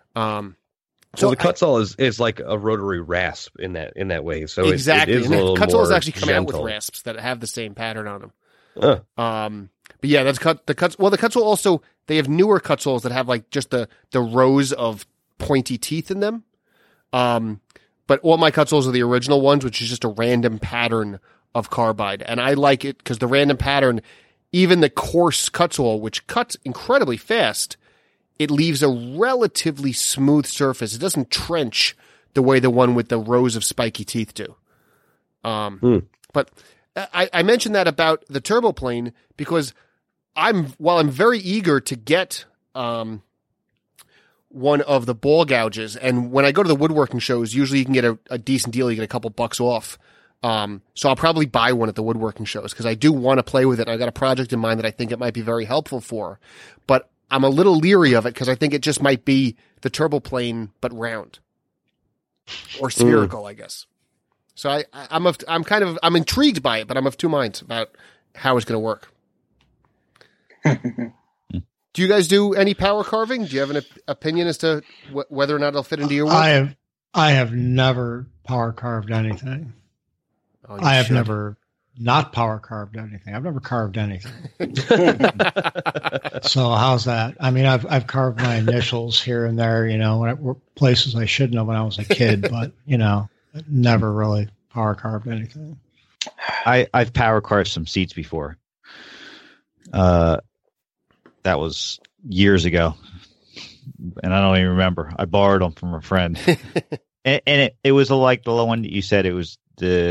So the Kutzall is like a rotary rasp in that way. So exactly, it is a little Kutzall has more actually come out with gentle. rasps that have the same pattern on them. But yeah, that's the Kutzall. Well, the Kutzall also they have newer Kutzalls that have like just the rows of pointy teeth in them. But all my Kutzalls are the original ones, which is just a random pattern of carbide, and I like it because the random pattern, even the coarse Kutzall, which cuts incredibly fast, it leaves a relatively smooth surface. It doesn't trench the way the one with the rows of spiky teeth do. But I mentioned that about the turboplane because while I'm very eager to get one of the ball gouges, and when I go to the woodworking shows, usually you can get a decent deal. You get a couple bucks off. So I'll probably buy one at the woodworking shows because I do want to play with it. I got a project in mind that I think it might be very helpful for, but I'm a little leery of it because I think it just might be the turboplane, but round or spherical, I guess. So I'm intrigued by it, but I'm of two minds about how it's going to work. Do you guys do any power carving? Do you have an opinion as to whether or not it'll fit into your work? I have never power carved anything. Oh, you I have should. never not power carved anything. I've never carved anything. So how's that? I mean, I've carved my initials here and there, places I shouldn't have when I was a kid, but never really power carved anything. I've power carved some seats before. That was years ago, and I don't even remember. I borrowed them from a friend, and it was like the one that you said. It was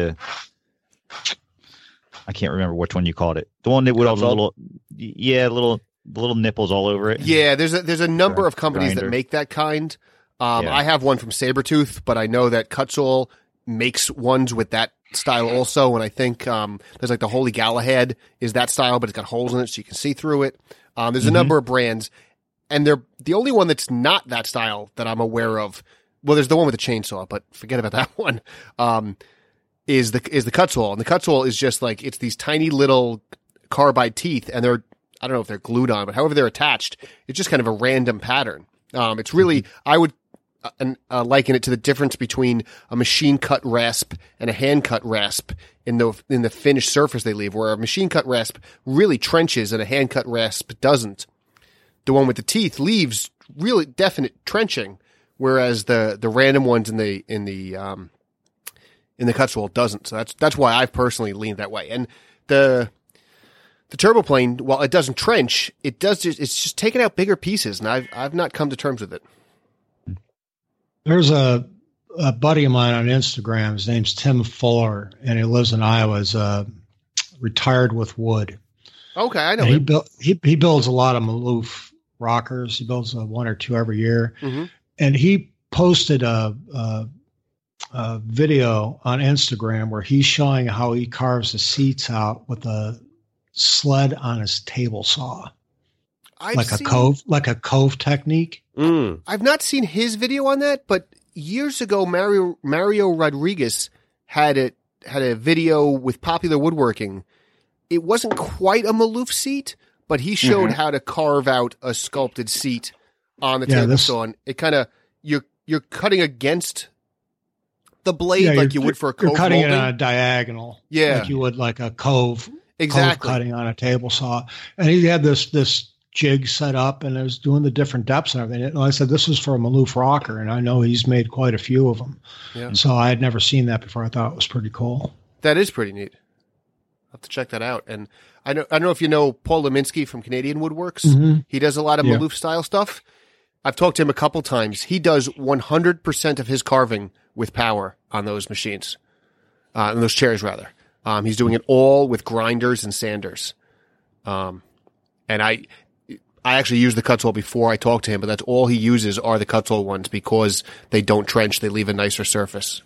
I can't remember which one you called it. The one that would have the little nipples all over it. Yeah, there's a number of companies that make that kind. I have one from Sabretooth, but I know that Kutzall makes ones with that style also, and I think there's like the Holy Galahad is that style, but it's got holes in it so you can see through it. There's a number of brands, and they're the only one that's not that style that I'm aware of. Well, there's the one with the chainsaw, but forget about that one. Is the Kutzall, and the Kutzall is just like it's these tiny little carbide teeth, and I don't know if they're glued on, but however they're attached, it's just kind of a random pattern. It's really I would liken it to the difference between a machine cut rasp and a hand cut rasp in the finished surface they leave, where a machine cut rasp really trenches and a hand cut rasp doesn't. The one with the teeth leaves really definite trenching, whereas the random ones in the Kutzall doesn't. So that's why I've personally leaned that way. And the turboplane, while it doesn't trench, it's just taking out bigger pieces, and I've not come to terms with it. There's a buddy of mine on Instagram. His name's Tim Fuller, and he lives in Iowa. He's retired with wood. Okay, I know and him. He builds a lot of Maloof rockers. He builds one or two every year. Mm-hmm. And he posted a video on Instagram where he's showing how he carves the seats out with a sled on his table saw. Like a cove technique. Mm. I've not seen his video on that, but years ago, Mario Rodriguez had a video with Popular Woodworking. It wasn't quite a Maloof seat, but he showed how to carve out a sculpted seat on the table saw. And it kind of you're cutting against the blade like you would for a cove. You're cutting molding. it on a diagonal, like you would like a cove. Exactly. Cove cutting on a table saw, and he had this jig set up, and it was doing the different depths and everything. And I said, this is for a Maloof rocker, and I know he's made quite a few of them. Yeah. So I had never seen that before. I thought it was pretty cool. That is pretty neat. I'll have to check that out. And I don't know if you know Paul Leminski from Canadian Woodworks. Mm-hmm. He does a lot of Maloof style stuff. I've talked to him a couple times. He does 100% of his carving with power on those machines, on those chairs rather. He's doing it all with grinders and sanders. And I actually used the Kutzall before I talked to him, but that's all he uses are the Kutzall ones because they don't trench. They leave a nicer surface.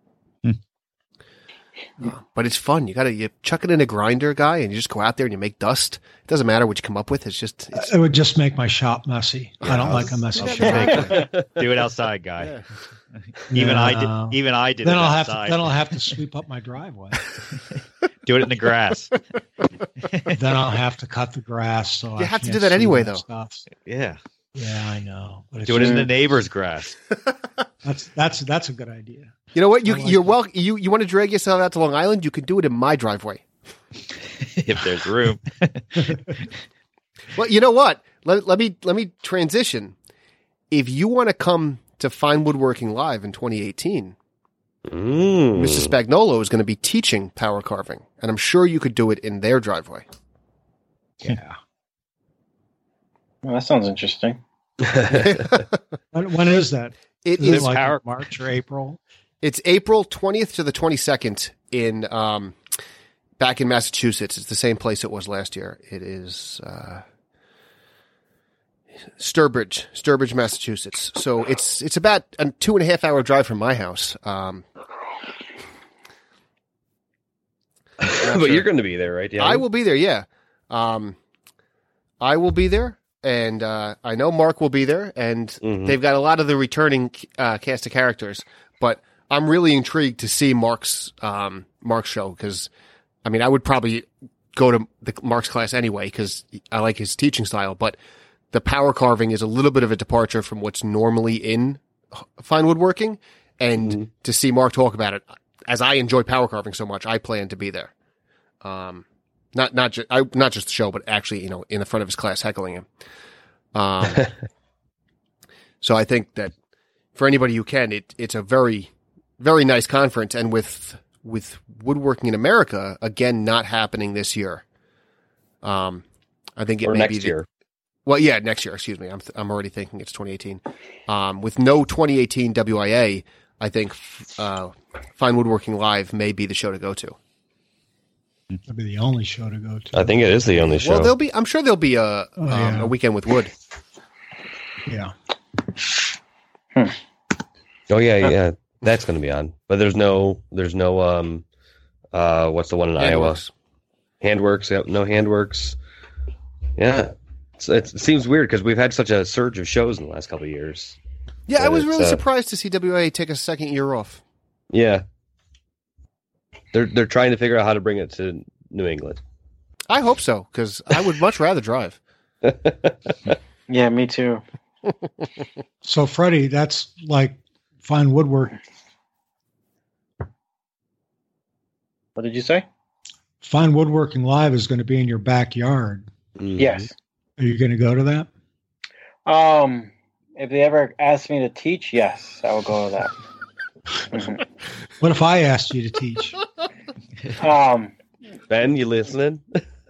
But it's fun. You chuck it in a grinder, guy, and you just go out there and you make dust. It doesn't matter what you come up with. It would just make my shop messy. I don't like a messy shop. Do it outside, guy. Yeah. Even I did. Then I'll have to sweep up my driveway. Do it in the grass. Then I'll have to cut the grass. So you have to do that anyway, though. Stuff. Yeah. Yeah, I know. But do it in the neighbor's grass. That's a good idea. You know what? You're welcome. You want to drag yourself out to Long Island? You can do it in my driveway if there's room. Well, you know what? Let me transition. If you want to come to Fine Woodworking Live in 2018, Mrs. Spagnolo is going to be teaching power carving, and I'm sure you could do it in their driveway. Yeah. Well, that sounds interesting. When is that? It is like March or April? It's April 20th to the 22nd in back in Massachusetts. It's the same place it was last year. It is Sturbridge, Massachusetts. So it's about a 2.5 hour drive from my house. But you're going to be there, right? Yeah. I will be there. Yeah. I will be there. And I know Mark will be there, and they've got a lot of the returning cast of characters. But I'm really intrigued to see Mark's show because, I mean, I would probably go to Mark's class anyway because I like his teaching style. But the power carving is a little bit of a departure from what's normally in fine woodworking, And to see Mark talk about it, as I enjoy power carving so much, I plan to be there. Not just the show, but actually, in the front of his class heckling him. So I think that for anybody who can, it's a very, very nice conference. And with Woodworking in America, again, not happening this year. I think it may next be year. Well, yeah, next year. Excuse me. I'm already thinking it's 2018. With no 2018 WIA, I think Fine Woodworking Live may be the show to go to. That'd be the only show to go to. I think it is the only show. Well, I'm sure there'll be a weekend with Wood. Yeah. Oh yeah. That's going to be on, but there's no. What's the one in Iowa? Handworks. Yep, no Handworks. Yeah, it seems weird because we've had such a surge of shows in the last couple of years. Yeah, I was really surprised to see WIA take a second year off. Yeah, they're trying to figure out how to bring it to New England. I hope so, because I would much rather drive. Yeah, me too. So, Freddie, that's like Fine Woodwork. What did you say? Fine Woodworking Live is going to be in your backyard. Mm-hmm. Yes. Are you going to go to that? If they ever ask me to teach, yes, I will go to that. What if I asked you to teach? Ben, you listening?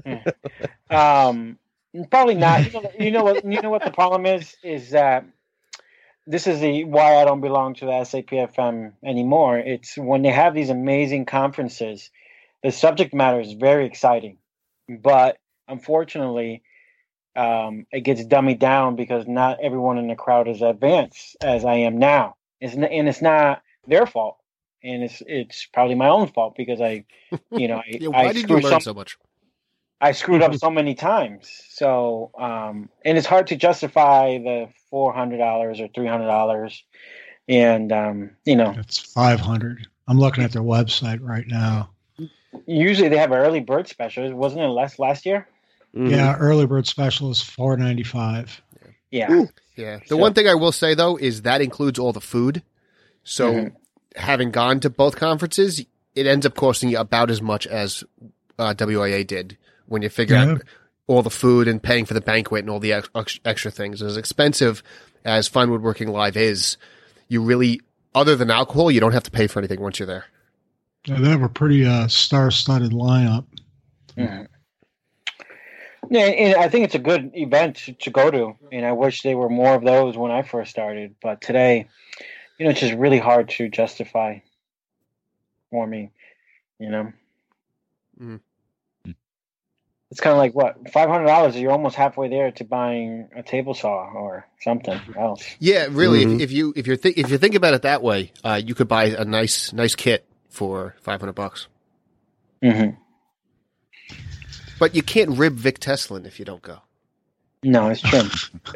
Probably not. You know what the problem is that this is why I don't belong to the SAPFM anymore. It's when they have these amazing conferences, the subject matter is very exciting, but unfortunately, it gets dummied down because not everyone in the crowd is advanced as I am now. It's not their fault, and it's probably my own fault because I why did you learn so much? I screwed up so many times. So, and it's hard to justify the $400 or $300. And, It's $500. I'm looking at their website right now. Usually they have an early bird special. Wasn't it last year? Mm-hmm. Yeah. Early bird special is $495. Yeah. Yeah. The one thing I will say though, is that includes all the food. So having gone to both conferences, it ends up costing you about as much as WIA did. When you figure out all the food and paying for the banquet and all the extra things. As expensive as Fine Woodworking Live is, you really, other than alcohol, you don't have to pay for anything once you're there. Yeah, they have a pretty star-studded lineup. Mm-hmm. Yeah, and I think it's a good event to go to, and I wish there were more of those when I first started. But today, it's just really hard to justify for me, Mm. It's kind of like what $500. You're almost halfway there to buying a table saw or something else. Yeah, really. Mm-hmm. If you think about it that way, you could buy a nice kit for $500. Mm-hmm. But you can't rib Vic Teslin if you don't go. No, it's true.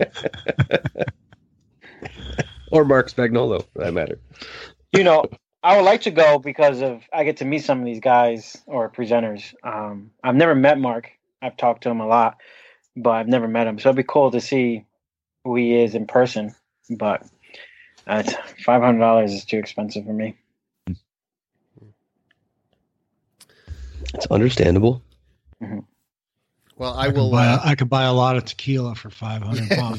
Or Mark Spagnolo, for that matter. I would like to go because I get to meet some of these guys or presenters. I've never met Mark. I've talked to him a lot, but I've never met him. So it'd be cool to see who he is in person. But $500 is too expensive for me. It's understandable. Mm-hmm. Well, I could buy a lot of tequila for $500.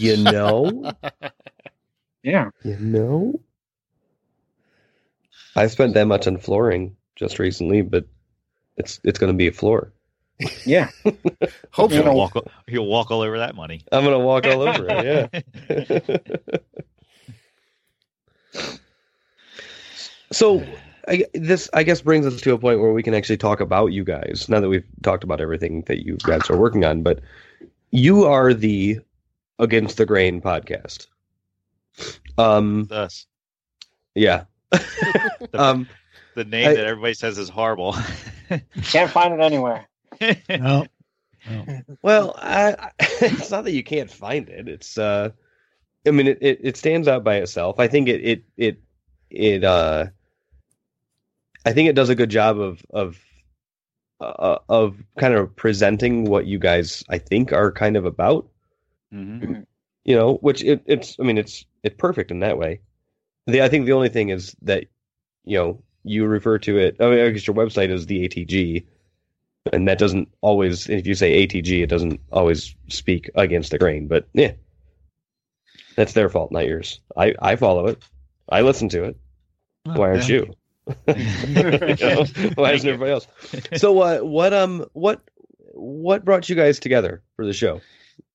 Yeah. I spent that much on flooring just recently, but it's going to be a floor. Yeah. Hopefully, he'll walk all over that money. I'm going to walk all over it. Yeah. So I guess brings us to a point where we can actually talk about you guys. Now that we've talked about everything that you guys are working on, but you are the Against the Grain podcast. Us. Yeah. The name that everybody says is horrible. Can't find it anywhere. No. Well, it's not that you can't find it. It's it stands out by itself. I think it I think it does a good job of kind of presenting what you guys I think are kind of about. Mm-hmm. Which it's perfect in that way. I think the only thing is that, you refer to it, I guess your website is the ATG, and that doesn't always, if you say ATG, it doesn't always speak against the grain, but yeah, that's their fault, not yours. I follow it. I listen to it. Oh, Why aren't you? Why isn't everybody else? So what brought you guys together for the show?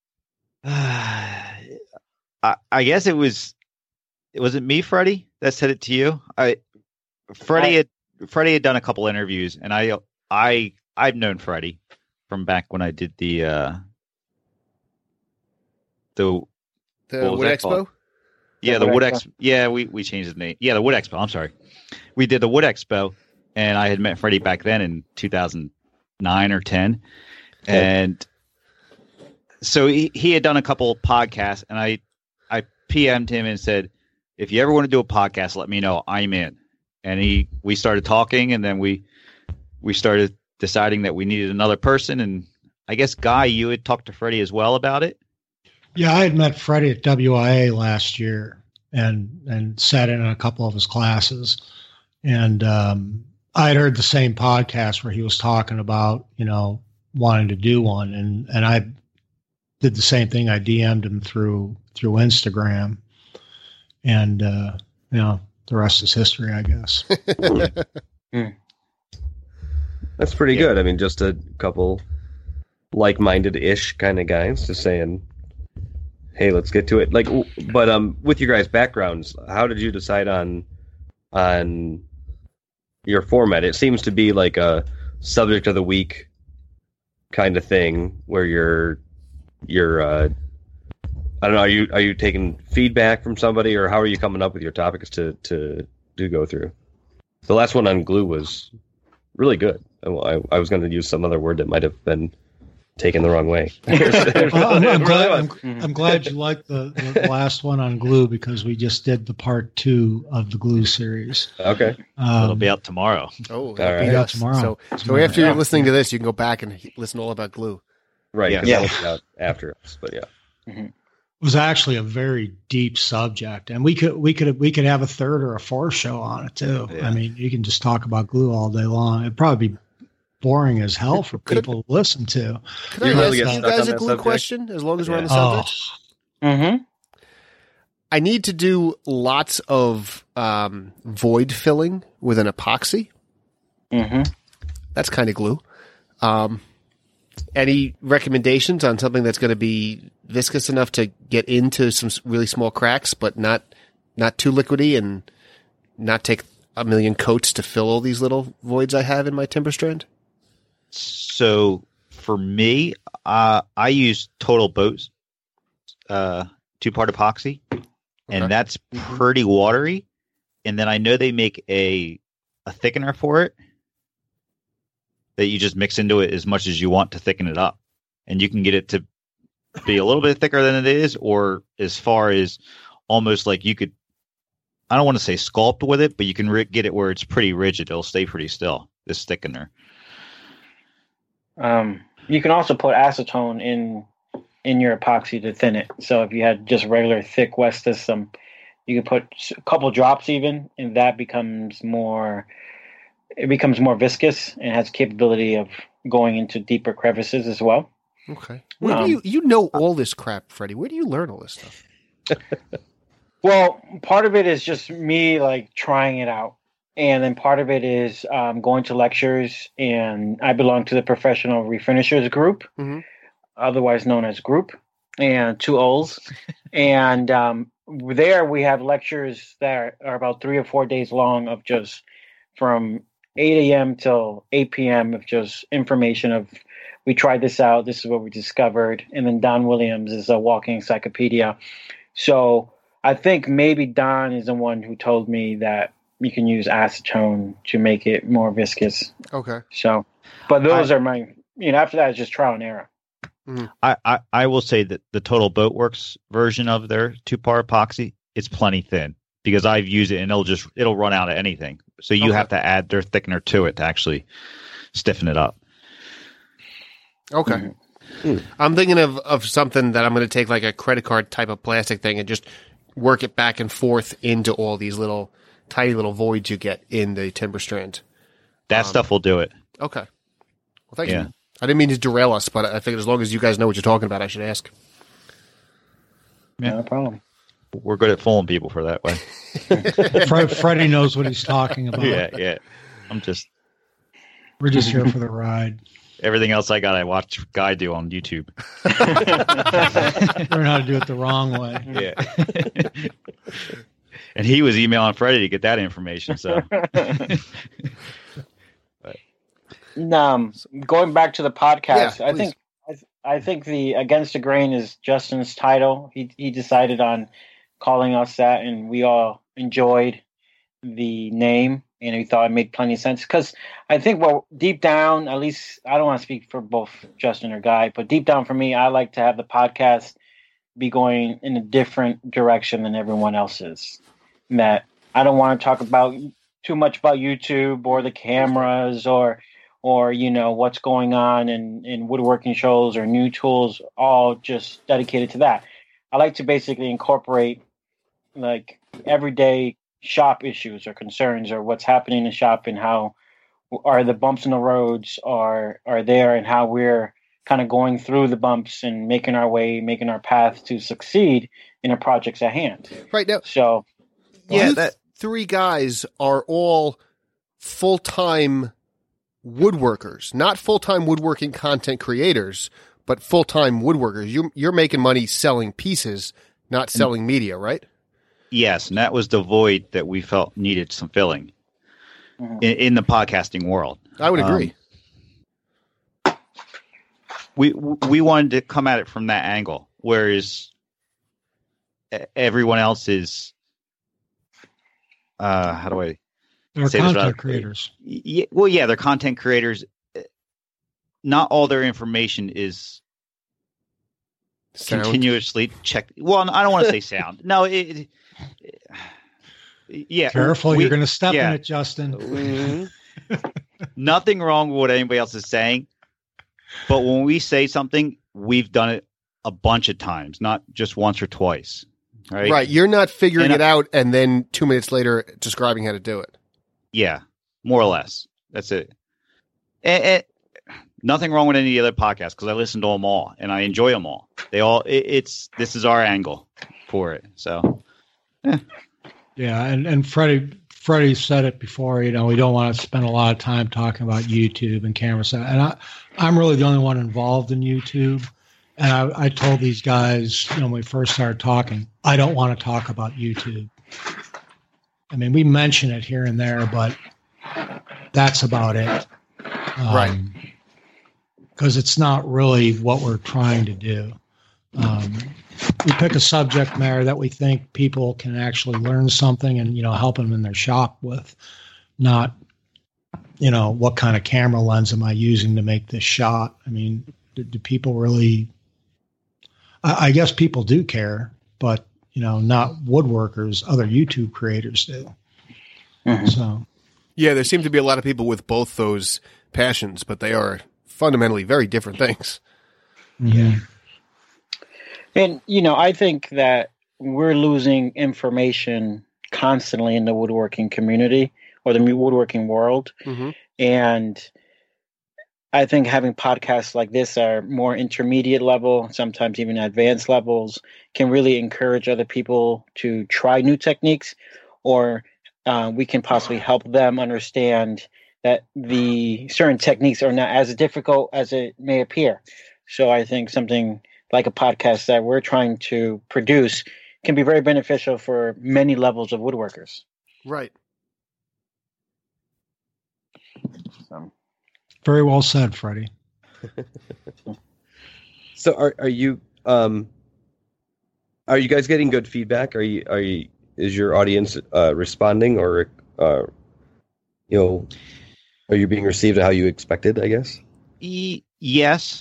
I guess it was it me, Freddie, that said it to you? Freddie had done a couple interviews, and I've known Freddie from back when I did the Wood Expo? Yeah, the Wood Expo. Yeah, we changed the name. Yeah, the Wood Expo. I'm sorry. We did the Wood Expo, and I had met Freddie back then in 2009 or 10. And so he had done a couple podcasts, and I PM'd him and said, if you ever want to do a podcast, let me know. I'm in. And we started talking, and then we started deciding that we needed another person. And I guess, Guy, you had talked to Freddie as well about it? Yeah, I had met Freddie at WIA last year and sat in on a couple of his classes. And I had heard the same podcast where he was talking about, wanting to do one. And I did the same thing. I DM'd him through Instagram. And, the rest is history, I guess. That's pretty good. I mean, just a couple like-minded-ish kind of guys just saying, hey, let's get to it. But with your guys' backgrounds, how did you decide on your format? It seems to be like a subject of the week kind of thing where you're I don't know, are you taking feedback from somebody, or how are you coming up with your topics to go through? The last one on glue was really good. I was going to use some other word that might have been taken the wrong way. I'm glad you liked the last one on glue, because we just did the part 2 of the glue series. Okay. It'll be out tomorrow. Oh, all right. Out tomorrow. So after you're listening to this, you can go back and listen all about glue. Right. Yeah. It's out after us, but yeah. Mm-hmm. It was actually a very deep subject, and we could have a third or a fourth show on it too. Yeah. I mean, you can just talk about glue all day long. It'd probably be boring as hell for people to listen to. Could I ask you guys a glue question, as long as we're on the subject? Mm-hmm. I need to do lots of void filling with an epoxy. Mm-hmm. That's kind of glue. Any recommendations on something that's going to be viscous enough to get into some really small cracks, but not too liquidy and not take a million coats to fill all these little voids I have in my timber strand? So for me, I use Total Boats 2-part epoxy, and that's pretty watery. And then I know they make a thickener for it that you just mix into it as much as you want to thicken it up. And you can get it to be a little bit thicker than it is, or as far as almost like you could, I don't want to say sculpt with it, but you can get it where it's pretty rigid. It'll stay pretty still, this thickener. You can also put acetone in your epoxy to thin it. So if you had just regular thick wet system, you can put a couple drops even, and that becomes more viscous and has capability of going into deeper crevices as well. Okay. Where do you know all this crap, Freddie? Where do you learn all this stuff? Well, part of it is just me trying it out. And then part of it is going to lectures, and I belong to the Professional Refinishers Group, otherwise known as Group, and 2 O's. And there we have lectures that are about 3 or 4 days long of just from 8 a.m. till 8 p.m. of just information of, we tried this out, this is what we discovered. And then Don Williams is a walking encyclopedia. So I think maybe Don is the one who told me that you can use acetone to make it more viscous. Okay. So, but those are my, after that it's just trial and error. I will say that the Total Boat Works version of their 2-part epoxy, it's plenty thin, because I've used it and it'll run out of anything. So you have to add their thickener to it to actually stiffen it up. Okay. I'm thinking of something that I'm going to take like a credit card type of plastic thing and just work it back and forth into all these little tiny little voids you get in the timber strand. That stuff will do it. Okay. Well, thank you. I didn't mean to derail us, but I figured as long as you guys know what you're talking about, I should ask. Yeah. No problem. We're good at fooling people for that way. Freddie knows what he's talking about. Yeah. We're just here for the ride. Everything else I watch Guy do on YouTube. Learn how to do it the wrong way. Yeah. And he was emailing Freddie to get that information. So, going back to the podcast, Yeah, I think the Against the Grain is Justin's title. He decided on calling us that, and we all enjoyed the name, and we thought it made plenty of sense. Because I think, deep down, at least I don't want to speak for both Justin or Guy, but deep down for me, I like to have the podcast be going in a different direction than everyone else's. That I don't want to talk about too much about YouTube or the cameras or what's going on in woodworking shows or new tools, all just dedicated to that. I like to basically incorporate like everyday shop issues or concerns or what's happening in the shop and how are the bumps in the roads are there and how we're kind of going through the bumps and making our path to succeed in the projects at hand. Right now. So Yeah, three guys are all full-time woodworkers, not full-time woodworking content creators, but full-time woodworkers. You're making money selling pieces, not selling media, right? yes, and that was the void that we felt needed some filling in the podcasting world. I would agree. We wanted to come at it from that angle, whereas everyone else is how do I They're say this content without- creators. Yeah, they're content creators. Not all their information is Sound. continuously checked. Well, I don't want to say sound. No, yeah. Careful, you're going to step yeah. in it, Justin. Nothing wrong with what anybody else is saying, but when we say something, we've done it a bunch of times, not just once or twice. Right? Right. You're not figuring And it out and then 2 minutes later describing how to do it. Yeah, more or less. That's it. And nothing wrong with any other podcast because I listen to them all and I enjoy them all. They all. This is our angle for it. So. Yeah, and Freddie said it before. We don't want to spend a lot of time talking about YouTube and cameras. And I'm really the only one involved in YouTube. And I told these guys, when we first started talking, I don't want to talk about YouTube. I mean, we mention it here and there, but that's about it. Right. Because it's not really what we're trying to do. We pick a subject matter that we think people can actually learn something and, help them in their shop with, not, what kind of camera lens am I using to make this shot? I mean, do people really, I guess people do care, but, not woodworkers, other YouTube creators do. Mm-hmm. So, yeah, there seem to be a lot of people with both those passions, but they are fundamentally very different things. Yeah. And, I think that we're losing information constantly in the woodworking community or the woodworking world. Mm-hmm. And I think having podcasts like this are more intermediate level, sometimes even advanced levels, can really encourage other people to try new techniques, or we can possibly help them understand that the certain techniques are not as difficult as it may appear. So I think something like a podcast that we're trying to produce can be very beneficial for many levels of woodworkers. Right. Very well said, Freddie. So are you guys getting good feedback? Is your audience responding, or are you being received how you expected, I guess? Yes.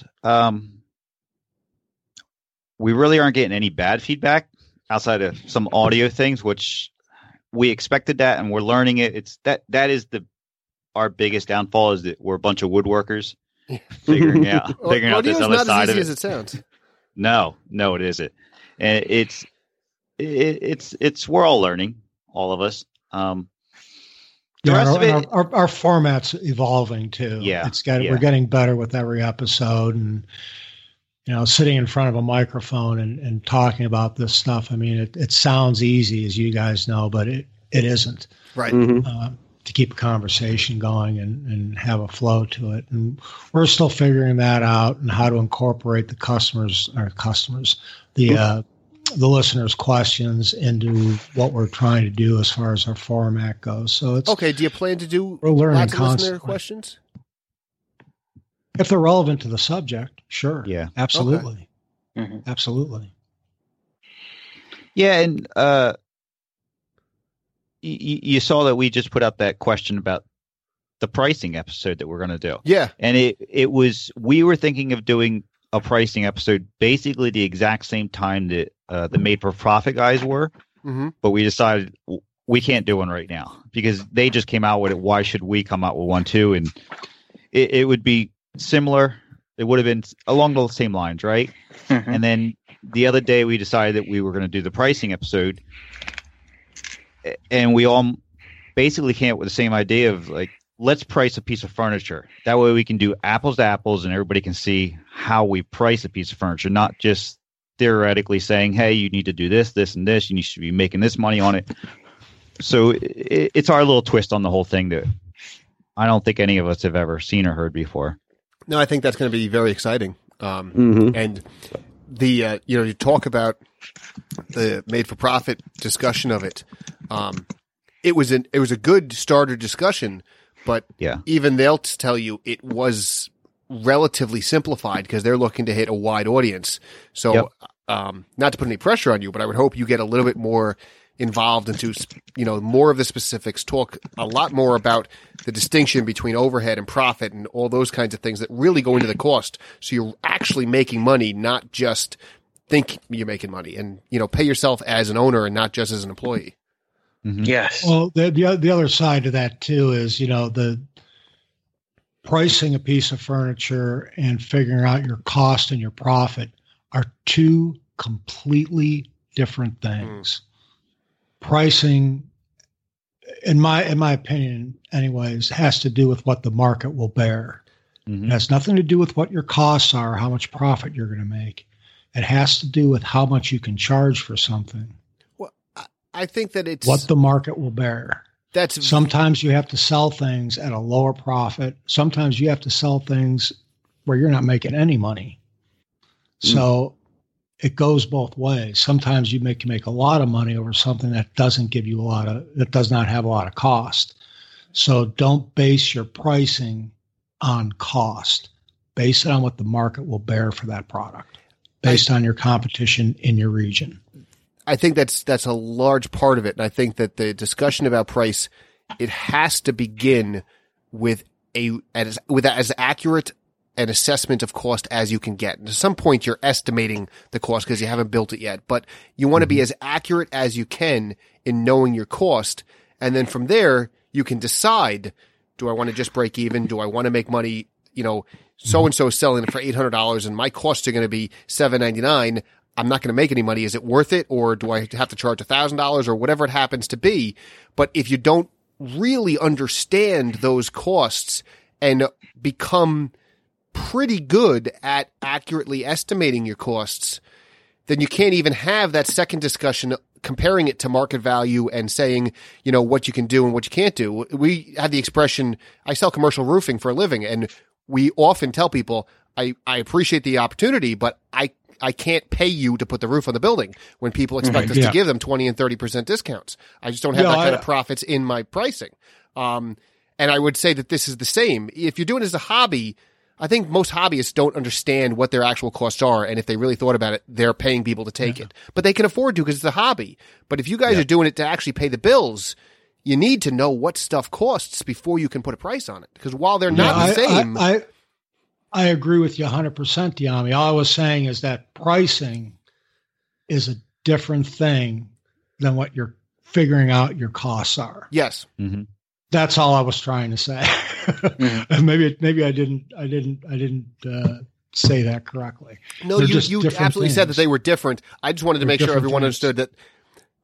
We really aren't getting any bad feedback outside of some audio things, which we expected that, and we're learning it. It's that is our biggest downfall is that we're a bunch of woodworkers figuring out this other not side as easy of it. as it sounds. No, it isn't. And it's we're all learning, all of us. The Yeah, rest of it, our format's evolving too. Yeah, we're getting better with every episode, and sitting in front of a microphone and talking about this stuff. I mean, it sounds easy, as you guys know, but it isn't. Right. To keep a conversation going and have a flow to it, and we're still figuring that out and how to incorporate the listeners' questions into what we're trying to do as far as our format goes. So it's okay. Do you plan to do we're learning lots of listener constantly. questions? If they're relevant to the subject, sure. Yeah. Absolutely. Okay. Mhm. Absolutely. yeah, and you saw that we just put out that question about the pricing episode that we're going to do. Yeah. And it was, we were thinking of doing a pricing episode basically the exact same time that the Made for Profit guys were, but we decided we can't do one right now because they just came out with it. Why should we come out with one too? And it would be similar. It would have been along the same lines, right? And then the other day we decided that we were going to do the pricing episode, and we all basically came up with the same idea of like, let's price a piece of furniture. That way we can do apples to apples and everybody can see how we price a piece of furniture, not just theoretically saying, hey, you need to do this, this, and this. You should be making this money on it. So it's our little twist on the whole thing that I don't think any of us have ever seen or heard before. No, I think that's going to be very exciting. And the you talk about the Made for Profit discussion of it. It was a good starter discussion, but even they'll tell you it was relatively simplified because they're looking to hit a wide audience. So, not to put any pressure on you, but I would hope you get a little bit more involved into, more of the specifics, talk a lot more about the distinction between overhead and profit and all those kinds of things that really go into the cost. So you're actually making money, not just think you're making money, and, pay yourself as an owner and not just as an employee. Yes. Well, the other side to that too is, the pricing a piece of furniture and figuring out your cost and your profit are two completely different things. Pricing, in my opinion, anyways, has to do with what the market will bear. It has nothing to do with what your costs are, how much profit you're going to make. It has to do with how much you can charge for something. Well, I think that it's what the market will bear. That's sometimes you have to sell things at a lower profit. Sometimes you have to sell things where you're not making any money. So it goes both ways. Sometimes you can make a lot of money over something that doesn't give you that does not have a lot of cost. So don't base your pricing on cost. Base it on what the market will bear for that product, based on your competition in your region. I think that's a large part of it. And I think that the discussion about price, it has to begin with as accurate an assessment of cost as you can get. And at some point you're estimating the cost because you haven't built it yet, but you want to be as accurate as you can in knowing your cost. And then from there you can decide, do I want to just break even? Do I want to make money? So-and-so is selling it for $800 and my costs are going to be $799. I'm not going to make any money. Is it worth it? Or do I have to charge $1,000 or whatever it happens to be? But if you don't really understand those costs and become pretty good at accurately estimating your costs, then you can't even have that second discussion comparing it to market value and saying, what you can do and what you can't do. We had the expression, I sell commercial roofing for a living, and we often tell people, I appreciate the opportunity, but I can't pay you to put the roof on the building when people expect us to give them 20 and 30% discounts. I just don't have that kind of profits in my pricing. And I would say that this is the same. If you're doing it as a hobby, I think most hobbyists don't understand what their actual costs are. And if they really thought about it, they're paying people to take it, but they can afford to because it's a hobby. But if you guys are doing it to actually pay the bills, you need to know what stuff costs before you can put a price on it. Because while they're not the same. I agree with you 100%, Dyami. All I was saying is that pricing is a different thing than what you're figuring out your costs are. Yes. That's all I was trying to say. Maybe I didn't say that correctly. No, you absolutely said that they were different. I just wanted to make sure everyone understood that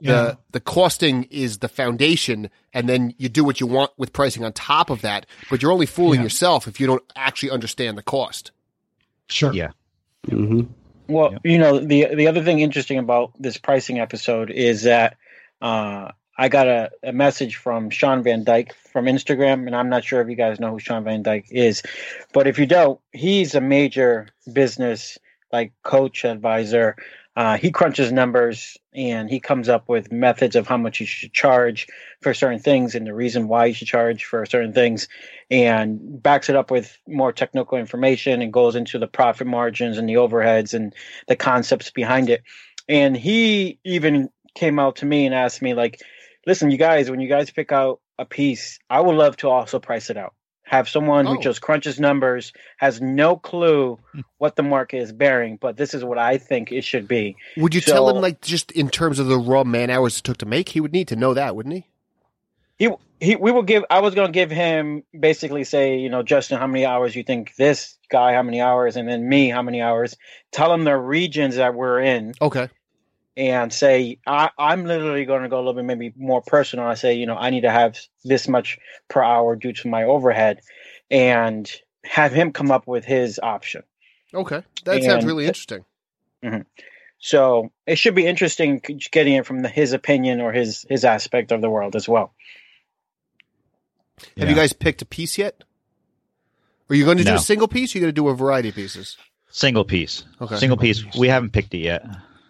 Yeah. The costing is the foundation, and then you do what you want with pricing on top of that, but you're only fooling yourself if you don't actually understand the cost. Sure. Yeah. Mm-hmm. Well, the other thing interesting about this pricing episode is that I got a message from Sean Van Dyke from Instagram, and I'm not sure if you guys know who Sean Van Dyke is, but if you don't, he's a major business coach, advisor. He crunches numbers and he comes up with methods of how much you should charge for certain things and the reason why you should charge for certain things, and backs it up with more technical information and goes into the profit margins and the overheads and the concepts behind it. And he even came out to me and asked me, listen, you guys, when you guys pick out a piece, I would love to also price it out. Have someone who just crunches numbers, has no clue what the market is bearing, but this is what I think it should be. Would you tell him, just in terms of the raw man hours it took to make? He would need to know that, wouldn't he? I was going to give him, basically say, Justin, how many hours you think, this guy, how many hours, and then me, how many hours. Tell him the regions that we're in. Okay. And say, I'm literally going to go a little bit maybe more personal. I say, I need to have this much per hour due to my overhead, and have him come up with his option. Okay. That sounds really interesting. Mm-hmm. So it should be interesting getting it from his opinion or his aspect of the world as well. Have you guys picked a piece yet? Are you going to do a single piece, or are you going to do a variety of pieces? Single piece. Okay. Single piece. We haven't picked it yet.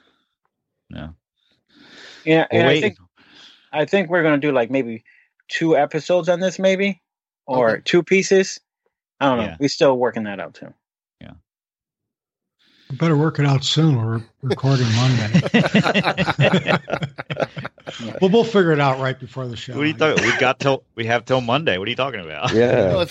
No. Yeah, and I think we're going to do maybe 2 episodes on this, maybe, or 2 pieces. I don't know. Yeah. We're still working that out too. Yeah. We better work it out soon. We're recording Monday. Well, we'll figure it out right before the show. What are you talking? We have till Monday. What are you talking about? Yeah.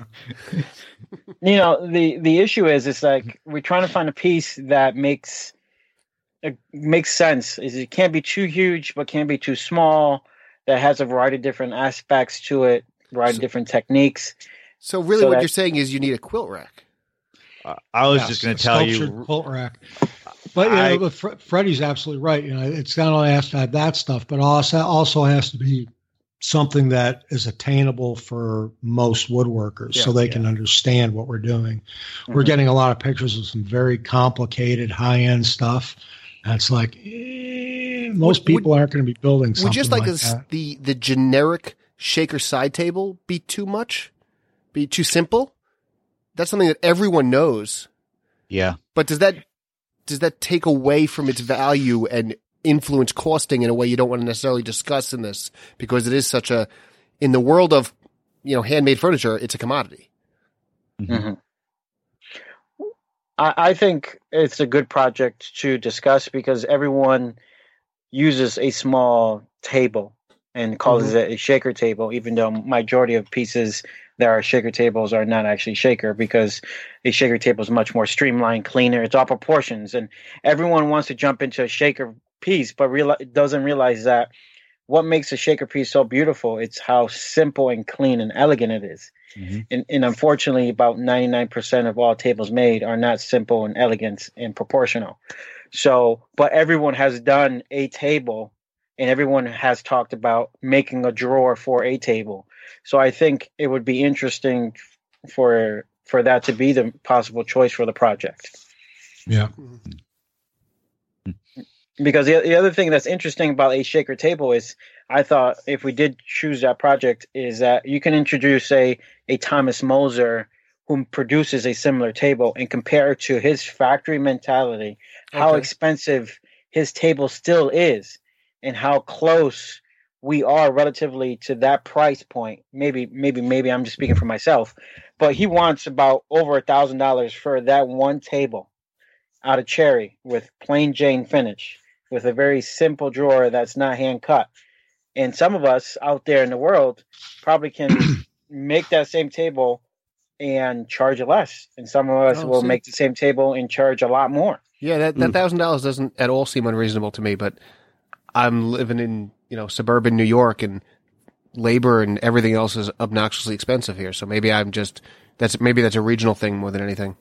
The issue is, it's we're trying to find a piece that makes sense. It can't be too huge, but can't be too small. That has a variety of different aspects to it, variety of different techniques. So really, what you're saying is you need a quilt rack. I was just going to tell you, quilt rack. But but Freddie's absolutely right. It's not only has to have that stuff, but also has to be something that is attainable for most woodworkers, so they can understand what we're doing. Mm-hmm. We're getting a lot of pictures of some very complicated, high-end stuff. That's most people aren't going to be building something would just that. the generic shaker side table be too much? Be too simple? That's something that everyone knows. Yeah. But does that take away from its value and influence costing in a way you don't want to necessarily discuss in this? Because it is in the world of, handmade furniture, it's a commodity. Mm-hmm. I think it's a good project to discuss because everyone uses a small table and calls it a shaker table, even though majority of pieces that are shaker tables are not actually shaker, because a shaker table is much more streamlined, cleaner. It's all proportions, and everyone wants to jump into a shaker piece, but doesn't realize that what makes a shaker piece so beautiful, it's how simple and clean and elegant it is. Mm-hmm. And unfortunately, about 99% of all tables made are not simple and elegant and proportional. So, but everyone has done a table, and everyone has talked about making a drawer for a table. So I think it would be interesting for that to be the possible choice for the project. Yeah. Because the other thing that's interesting about a shaker table is, I thought if we did choose that project, is that you can introduce a Thomas Moser who produces a similar table and compare it to his factory mentality, how expensive his table still is, and how close we are relatively to that price point. Maybe I'm just speaking for myself, but he wants about over $1,000 for that one table out of cherry with plain Jane finish, with a very simple drawer that's not hand cut. And some of us out there in the world probably can make that same table and charge it less. And some of us will make the same table and charge a lot more. Yeah, that $1,000 doesn't at all seem unreasonable to me, but I'm living in, suburban New York, and labor and everything else is obnoxiously expensive here. So maybe that's a regional thing more than anything.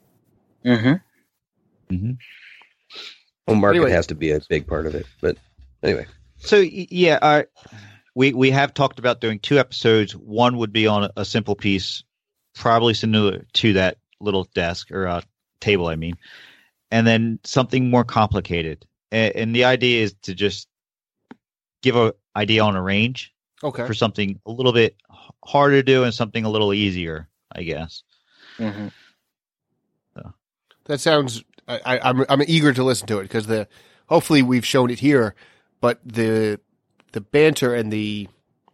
Mm-hmm. Mm-hmm. Well, market has to be a big part of it, but anyway. So yeah, we have talked about doing 2 episodes. One would be on a simple piece, probably similar to that little desk or table, I mean, and then something more complicated. And the idea is to just give an idea on a range for something a little bit harder to do and something a little easier, I guess. Mm-hmm. So. That sounds. I'm eager to listen to it because hopefully we've shown it here, but the banter and the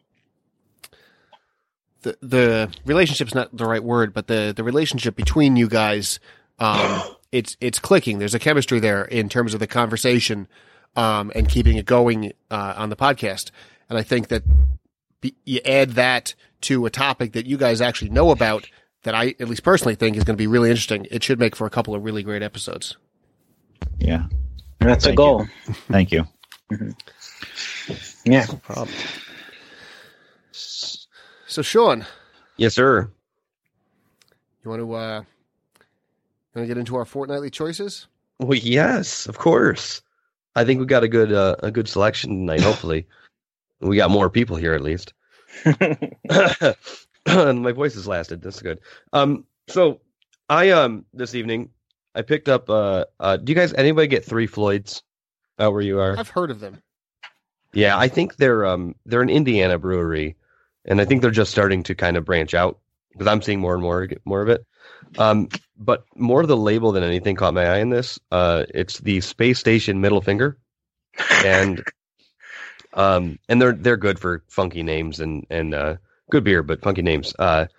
relationship's not the right word, but the relationship between you guys, it's clicking. There's a chemistry there in terms of the conversation, and keeping it going on the podcast. And I think that you add that to a topic that you guys actually know about, that I, at least personally, think is going to be really interesting. It should make for a couple of really great episodes. Yeah. That's a goal. Thank you. Mm-hmm. Yeah. No problem. So, Sean. Yes, sir. You want to get into our fortnightly choices? Well, yes, of course. I think we got a good selection tonight, hopefully. We got more people here, at least. And my voice has lasted. That's good. So I this evening I picked up. Do you guys anybody get Three Floyds out where you are? I've heard of them. Yeah, I think they're an Indiana brewery, and I think they're just starting to kind of branch out because I'm seeing more and more of it. But more of the label than anything caught my eye in this. It's the Space Station Middle Finger, and they're good for funky names and good beer, but funky names.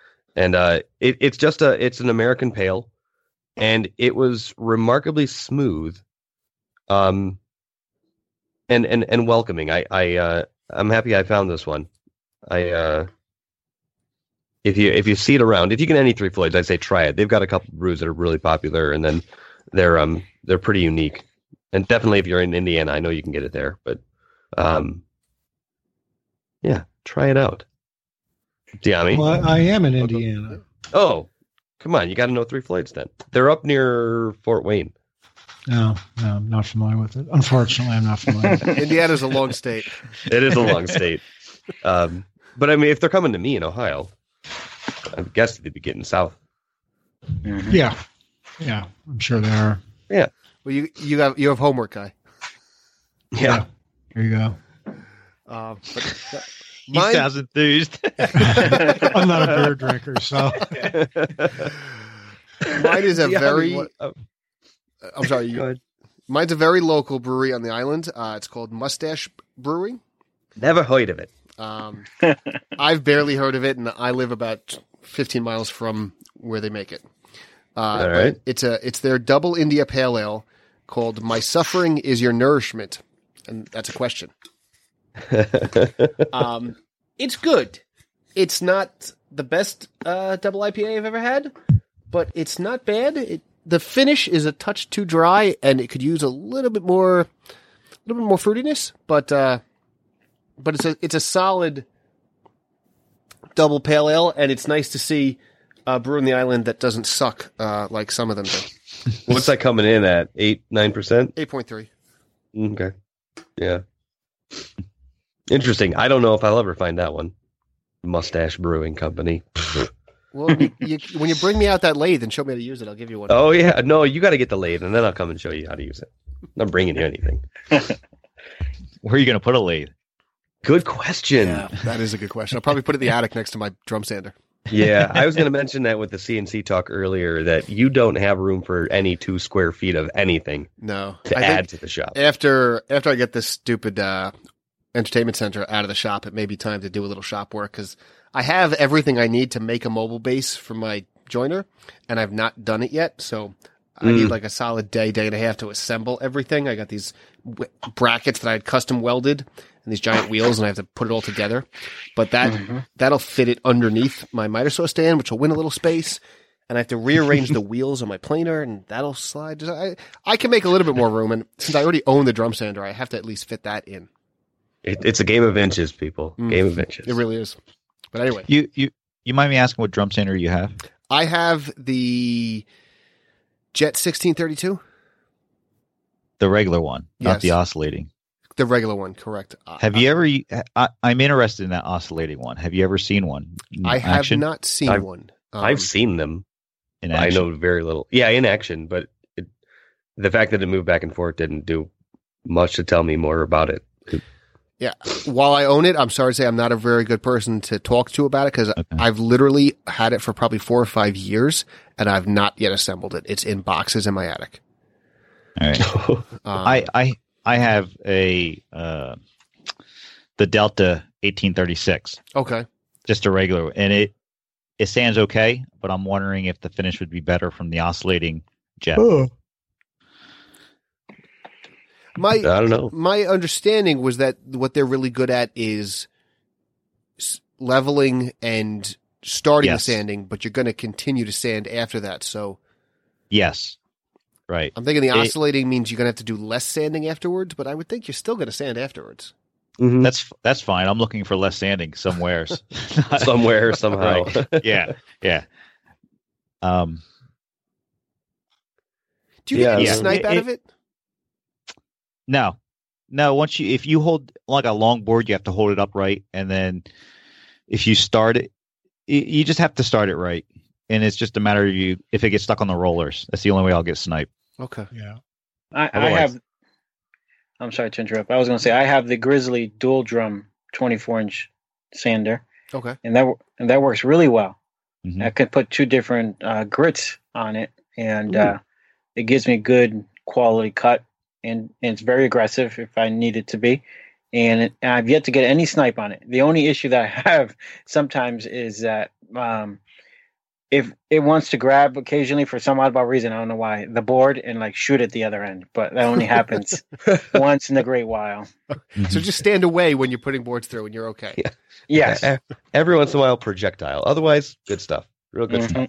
It's an American pale, and it was remarkably smooth, and welcoming. I'm happy I found this one. If you see it around, if you can any Three Floyds, I'd say try it. They've got a couple brews that are really popular, and then they're pretty unique. And definitely, if you're in Indiana, I know you can get it there. But yeah, try it out. Diami? Well, I am in Indiana. Oh, come on. You got to know Three Floyds then. They're up near Fort Wayne. No, I'm not familiar with it. Unfortunately, I'm not familiar with it. Indiana's a long state. It is a long state. But I mean, if they're coming to me in Ohio, I guess they'd be getting south. Mm-hmm. Yeah, I'm sure they are. Yeah. Well, you have homework, Guy. Yeah. Here you go. He sounds enthused. I'm not a beer drinker, so. Mine is a very. I'm sorry. Go ahead. Mine's a very local brewery on the island. It's called Mustache Brewing. Never heard of it. I've barely heard of it, and I live about 15 miles from where they make it. All right. It's their double India Pale Ale called "My Suffering Is Your Nourishment," and that's a question. It's good. It's not the best double IPA I've ever had, but it's not bad. The finish is a touch too dry, and it could use a little bit more fruitiness. But it's a solid double pale ale, and it's nice to see a brew in the island that doesn't suck like some of them do. What's that coming in at? 8-9%? 8.3. Okay. Yeah. Interesting. I don't know if I'll ever find that one. Mustache Brewing Company. Well, when you bring me out that lathe and show me how to use it, I'll give you one. Oh, yeah. No, you got to get the lathe, and then I'll come and show you how to use it. I'm not bringing you anything. Where are you going to put a lathe? Good question. Yeah, that is a good question. I'll probably put it in the attic next to my drum sander. Yeah, I was going to mention that with the CNC talk earlier, that you don't have room for any 2 square feet of anything. No, to add to the shop. After I get this stupid entertainment center out of the shop, it may be time to do a little shop work because I have everything I need to make a mobile base for my joiner, and I've not done it yet. So I need like a solid day and a half to assemble everything. I got these brackets that I had custom welded and these giant wheels, and I have to put it all together. But that'll fit it underneath my miter saw stand, which will win a little space. And I have to rearrange the wheels on my planer, and that'll slide. I can make a little bit more room, and since I already own the drum sander, I have to at least fit that in. It's a game of inches, people. Game of inches. It really is. But anyway, you mind me asking what drum sander you have? I have the Jet 1632. The regular one, not Yes. the oscillating. The regular one, correct. Have you ever? I'm interested in that oscillating one. Have you ever seen one? I have action? not seen one. I've seen them. In I action? know very little. Yeah, in action, but the fact that it moved back and forth didn't do much to tell me more about it. Yeah. While I own it, I'm sorry to say I'm not a very good person to talk to about it because I've literally had it for probably 4 or 5 years and I've not yet assembled it. It's in boxes in my attic. All right. I have the Delta 1836. Okay. Just a regular one. And it stands okay, but I'm wondering if the finish would be better from the oscillating jet. I don't know. My understanding was that what they're really good at is leveling and starting the sanding, but you're going to continue to sand after that. So, yes, right. I'm thinking the oscillating means you're going to have to do less sanding afterwards, but I would think you're still going to sand afterwards. Mm-hmm. That's fine. I'm looking for less sanding somewhere, somewhere, somehow. Right. Yeah. Do you get any snipe out of it? No. If you hold like a long board, you have to hold it upright, and then if you start it, you just have to start it right, and it's just a matter of if it gets stuck on the rollers. That's the only way I'll get sniped. Okay. Yeah. I have. I'm sorry to interrupt. I was going to say I have the Grizzly dual drum 24-inch sander. Okay. And that works really well. Mm-hmm. I could put 2 different grits on it, and it gives me good quality cut, and it's very aggressive if I need it to be. And I've yet to get any snipe on it. The only issue that I have sometimes is that if it wants to grab occasionally for some oddball reason, I don't know why, the board and like shoot at the other end, but that only happens once in a great while. So just stand away when you're putting boards through and you're okay. Yeah. Yes. Every once in a while, projectile. Otherwise, good stuff. Real good stuff.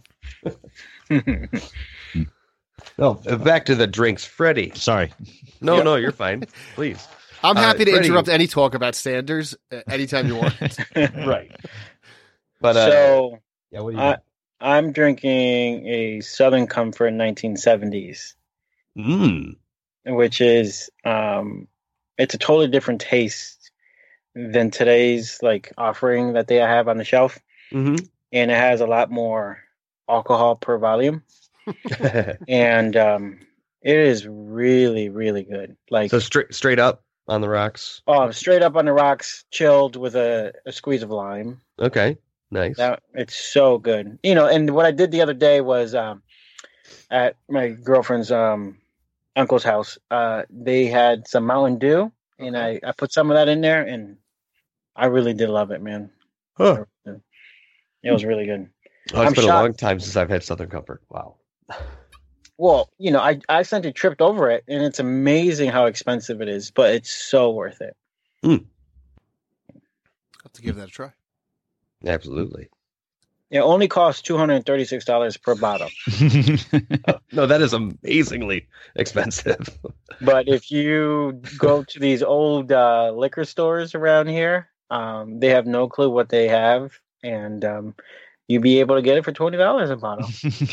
No, back to the drinks. Freddie. Sorry. No, you're fine. Please. I'm happy to Freddie. interrupt any talk about Sanders anytime you want. Right. But so yeah, what do you got? I'm drinking a Southern Comfort 1970s, which is it's a totally different taste than today's like offering that they have on the shelf, and it has a lot more alcohol per volume, and it is really, really good. Like so straight up on the rocks. Oh, straight up on the rocks, chilled with a squeeze of lime. Okay. Nice. It's so good. And what I did the other day was at my girlfriend's uncle's house. They had some Mountain Dew, and I put some of that in there, and I really did love it, man. Huh. It was really good. Oh, it's been a long time since I've had Southern Comfort. Wow. Well, I accidentally tripped over it, and it's amazing how expensive it is, but it's so worth it. I'll have to give that a try. Absolutely. It only costs $236 per bottle. No, that is amazingly expensive. But if you go to these old liquor stores around here, they have no clue what they have, and you'd be able to get it for $20 a bottle.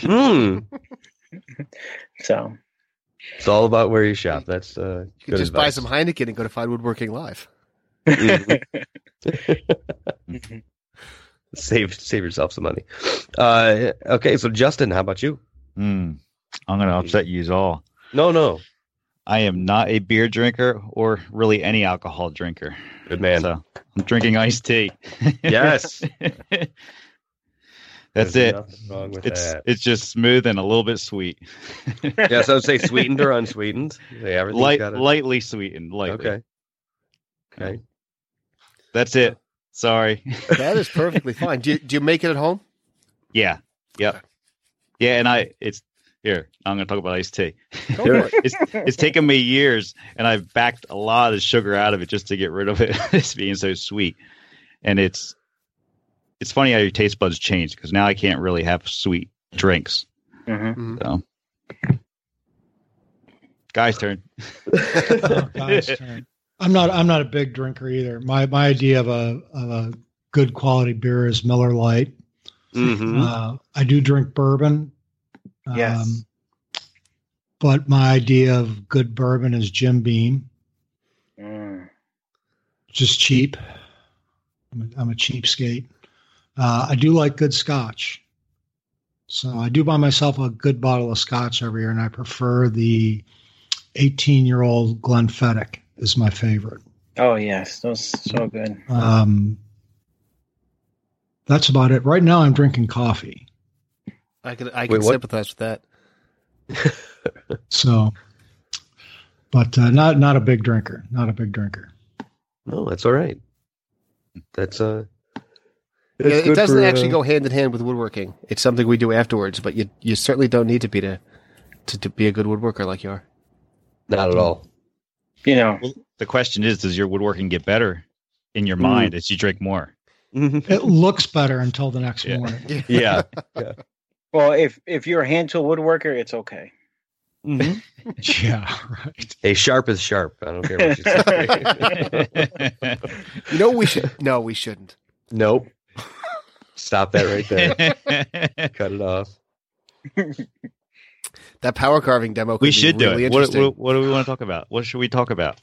So it's all about where you shop. That's you can just buy some Heineken and go to Fine Woodworking Live. Save yourself some money. Okay, so Justin, how about you? I'm going to upset you all. No. I am not a beer drinker or really any alcohol drinker. Good man. So I'm drinking iced tea. Yes. That's There's it. nothing wrong with that. It's just smooth and a little bit sweet. Yeah, so I would say sweetened or unsweetened. Yeah, lightly sweetened. Lightly. Okay. That's it. Sorry. That is perfectly fine. Do you make it at home? Yeah. Yep. Yeah, and it's here. I'm going to talk about iced tea. Go for it. It's taken me years, and I've backed a lot of sugar out of it just to get rid of it. It's being so sweet, and it's funny how your taste buds change because now I can't really have sweet drinks. So, guy's turn. Guy's turn. I'm not a big drinker either. My idea of a good quality beer is Miller Lite. I do drink bourbon. Yes. But my idea of good bourbon is Jim Beam. just cheap. I'm a cheapskate. I do like good scotch. So I do buy myself a good bottle of scotch every year, and I prefer the 18-year-old Glenfiddich is my favorite. Oh, yes. Those so good. That's about it. Right now I'm drinking coffee. I can sympathize with that. So, but not a big drinker. Not a big drinker. No, that's all right. That's it doesn't actually go hand in hand with woodworking. It's something we do afterwards, but you certainly don't need to be to be a good woodworker like you are. Not at all. Well, the question is, does your woodworking get better in your mind as you drink more? It looks better until the next morning. Yeah. Well, if you're a hand tool woodworker, it's okay. Mm-hmm. Yeah, right. Hey, sharp is sharp. I don't care what you say. No, we shouldn't. Nope. Stop that right there. Cut it off. That power carving demo could we should be really do it. Interesting. What do we want to talk about? What should we talk about?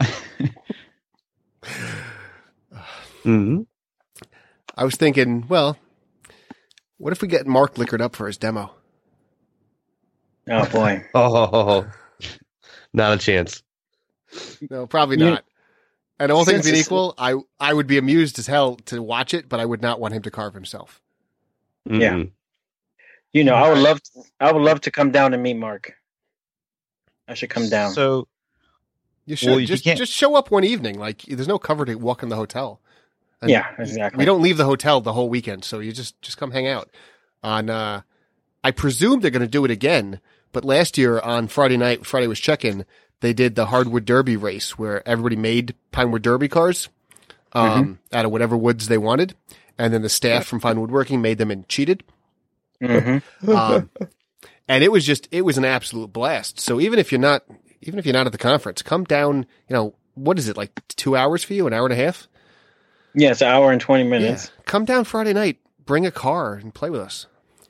Mm-hmm. I was thinking, well, what if we get Mark liquored up for his demo? Oh, boy. Oh, not a chance. No, probably not. And all things being equal, I would be amused as hell to watch it, but I would not want him to carve himself. Mm-mm. Yeah. I would love to come down and meet Mark. I should come down. So you should just show up one evening. Like, there's no cover to walk in the hotel. And yeah, exactly. We don't leave the hotel the whole weekend, so you just come hang out. I presume they're going to do it again, but last year on Friday night, Friday was check-in, they did the Hardwood Derby race where everybody made Pinewood Derby cars out of whatever woods they wanted, and then the staff from Fine Woodworking made them and cheated. Mm-hmm. And it was an absolute blast. So even if you're not at the conference, come down. What is it, like 2 hours for you? An hour and a half? Yeah, it's an hour and 20 minutes. Yeah. Come down Friday night, bring a car and play with us.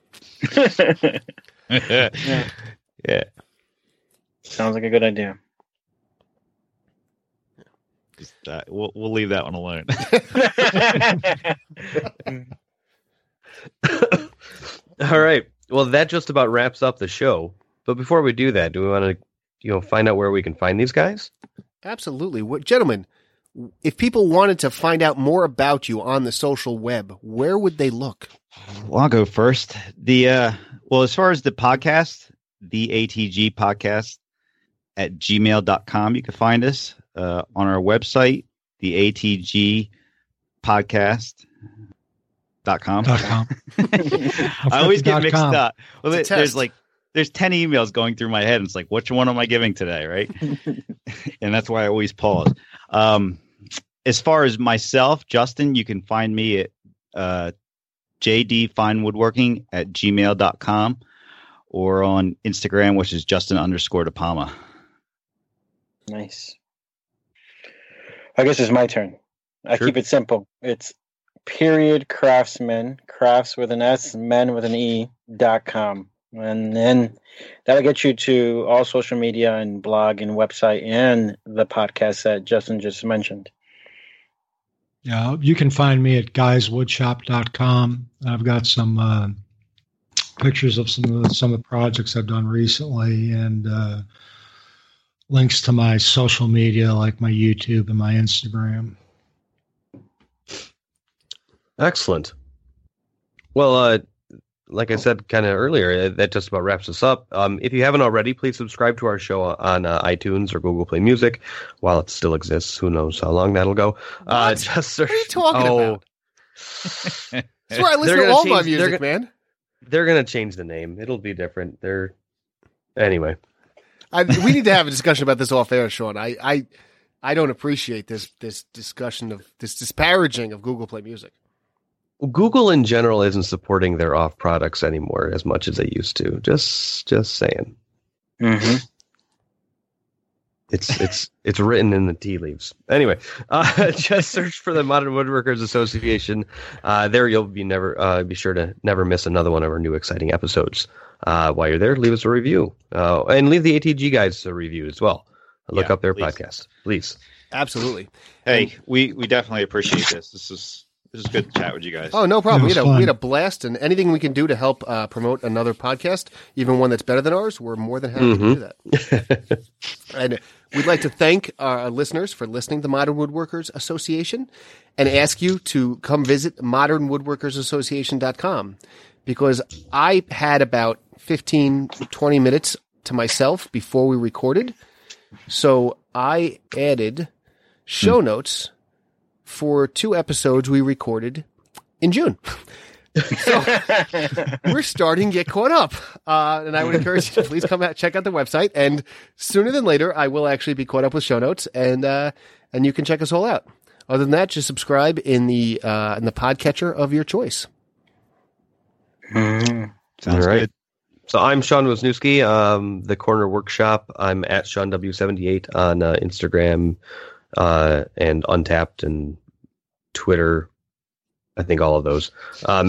Yeah. Sounds like a good idea. We'll leave that one alone. All right. Well, that just about wraps up the show. But before we do that, do we want to, find out where we can find these guys? Absolutely. Gentlemen, if people wanted to find out more about you on the social web, where would they look? Well, I'll go first. As far as the podcast, the ATG podcast at gmail.com, you can find us on our website, the ATG podcast.com. I always get mixed up. Well, there's 10 emails going through my head. And it's like, which one am I giving today? Right. And that's why I always pause. As far as myself, Justin, you can find me at jdfinewoodworking at gmail.com or on Instagram, which is Justin_DePalma. Nice. I guess it's my turn. I keep it simple. It's _craftsman, crafts with an S, men with an E.com. And then that'll get you to all social media and blog and website and the podcast that Justin just mentioned. Yeah, you can find me at guyswoodshop.com. I've got some pictures of some of the projects I've done recently and links to my social media like my YouTube and my Instagram. Excellent. Well, like I said kind of earlier, that just about wraps us up. If you haven't already, please subscribe to our show on iTunes or Google Play Music while it still exists. Who knows how long that'll go. Just search. What are you talking about? That's where I listen to all my music, man. They're going to change the name. It'll be different. Anyway. We need to have a discussion about this off air, Sean. I don't appreciate this discussion of this disparaging of Google Play Music. Google in general isn't supporting their off products anymore as much as they used to. Just saying. Mm-hmm. It's written in the tea leaves. Anyway, just search for the Modern Woodworkers Association. There you'll be sure to never miss another one of our new exciting episodes. While you're there, leave us a review and leave the ATG guys a review as well. Look up their podcast, please. Absolutely. Hey, we definitely appreciate this. This is good to chat with you guys. Oh, no problem. It We was had a fun. blast, and anything we can do to help promote another podcast, even one that's better than ours, we're more than happy to do that. And we'd like to thank our listeners for listening to Modern Woodworkers Association and ask you to come visit modernwoodworkersassociation.com, because I had about 15, 20 minutes to myself before we recorded. So I added show notes for 2 episodes we recorded in June. So we're starting to get caught up. And I would encourage you to please come out, check out the website. And sooner than later, I will actually be caught up with show notes, and you can check us all out. Other than that, just subscribe in the podcatcher of your choice. Sounds right. good. So I'm Sean Wisniewski, the Corner Workshop. I'm at SeanW78 on Instagram and Untapped and Twitter. I think all of those. And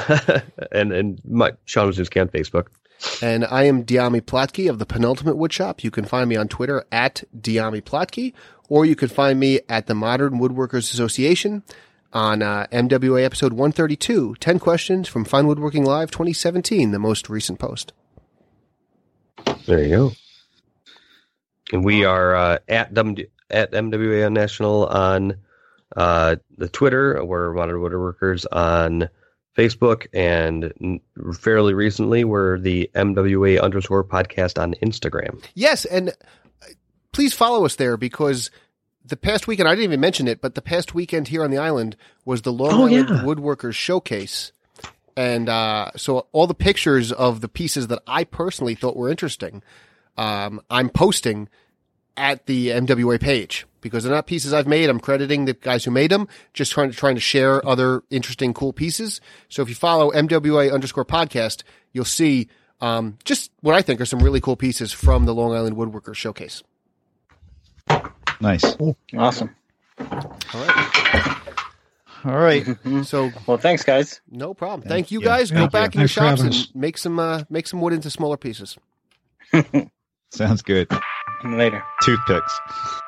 my Sean Wisniewski on Facebook. And I am Diami Plotke of the Penultimate Woodshop. You can find me on Twitter at Diami Plotke, or you can find me at the Modern Woodworkers Association on MWA episode 132, 10 questions from Fine Woodworking Live 2017, the most recent post. There you go. And we are at MWA National on the Twitter. We're Modern Woodworkers on Facebook, and fairly recently we're the MWA_podcast on Instagram. Yes, and please follow us there, because the past weekend, I didn't even mention it, but the past weekend here on the island was the Long Island Woodworkers Showcase. And so all the pictures of the pieces that I personally thought were interesting, I'm posting at the MWA page, because they're not pieces I've made. I'm crediting the guys who made them, just trying to share other interesting, cool pieces. So if you follow MWA_podcast, you'll see just what I think are some really cool pieces from the Long Island Woodworkers Showcase. Nice. Awesome. All right. All right. So, Well, thanks, guys. no problem. Thank you Yeah. guys. Go Thank back you. in your Thanks for shops having and us. make some wood into smaller pieces. Sounds good. Later. Toothpicks.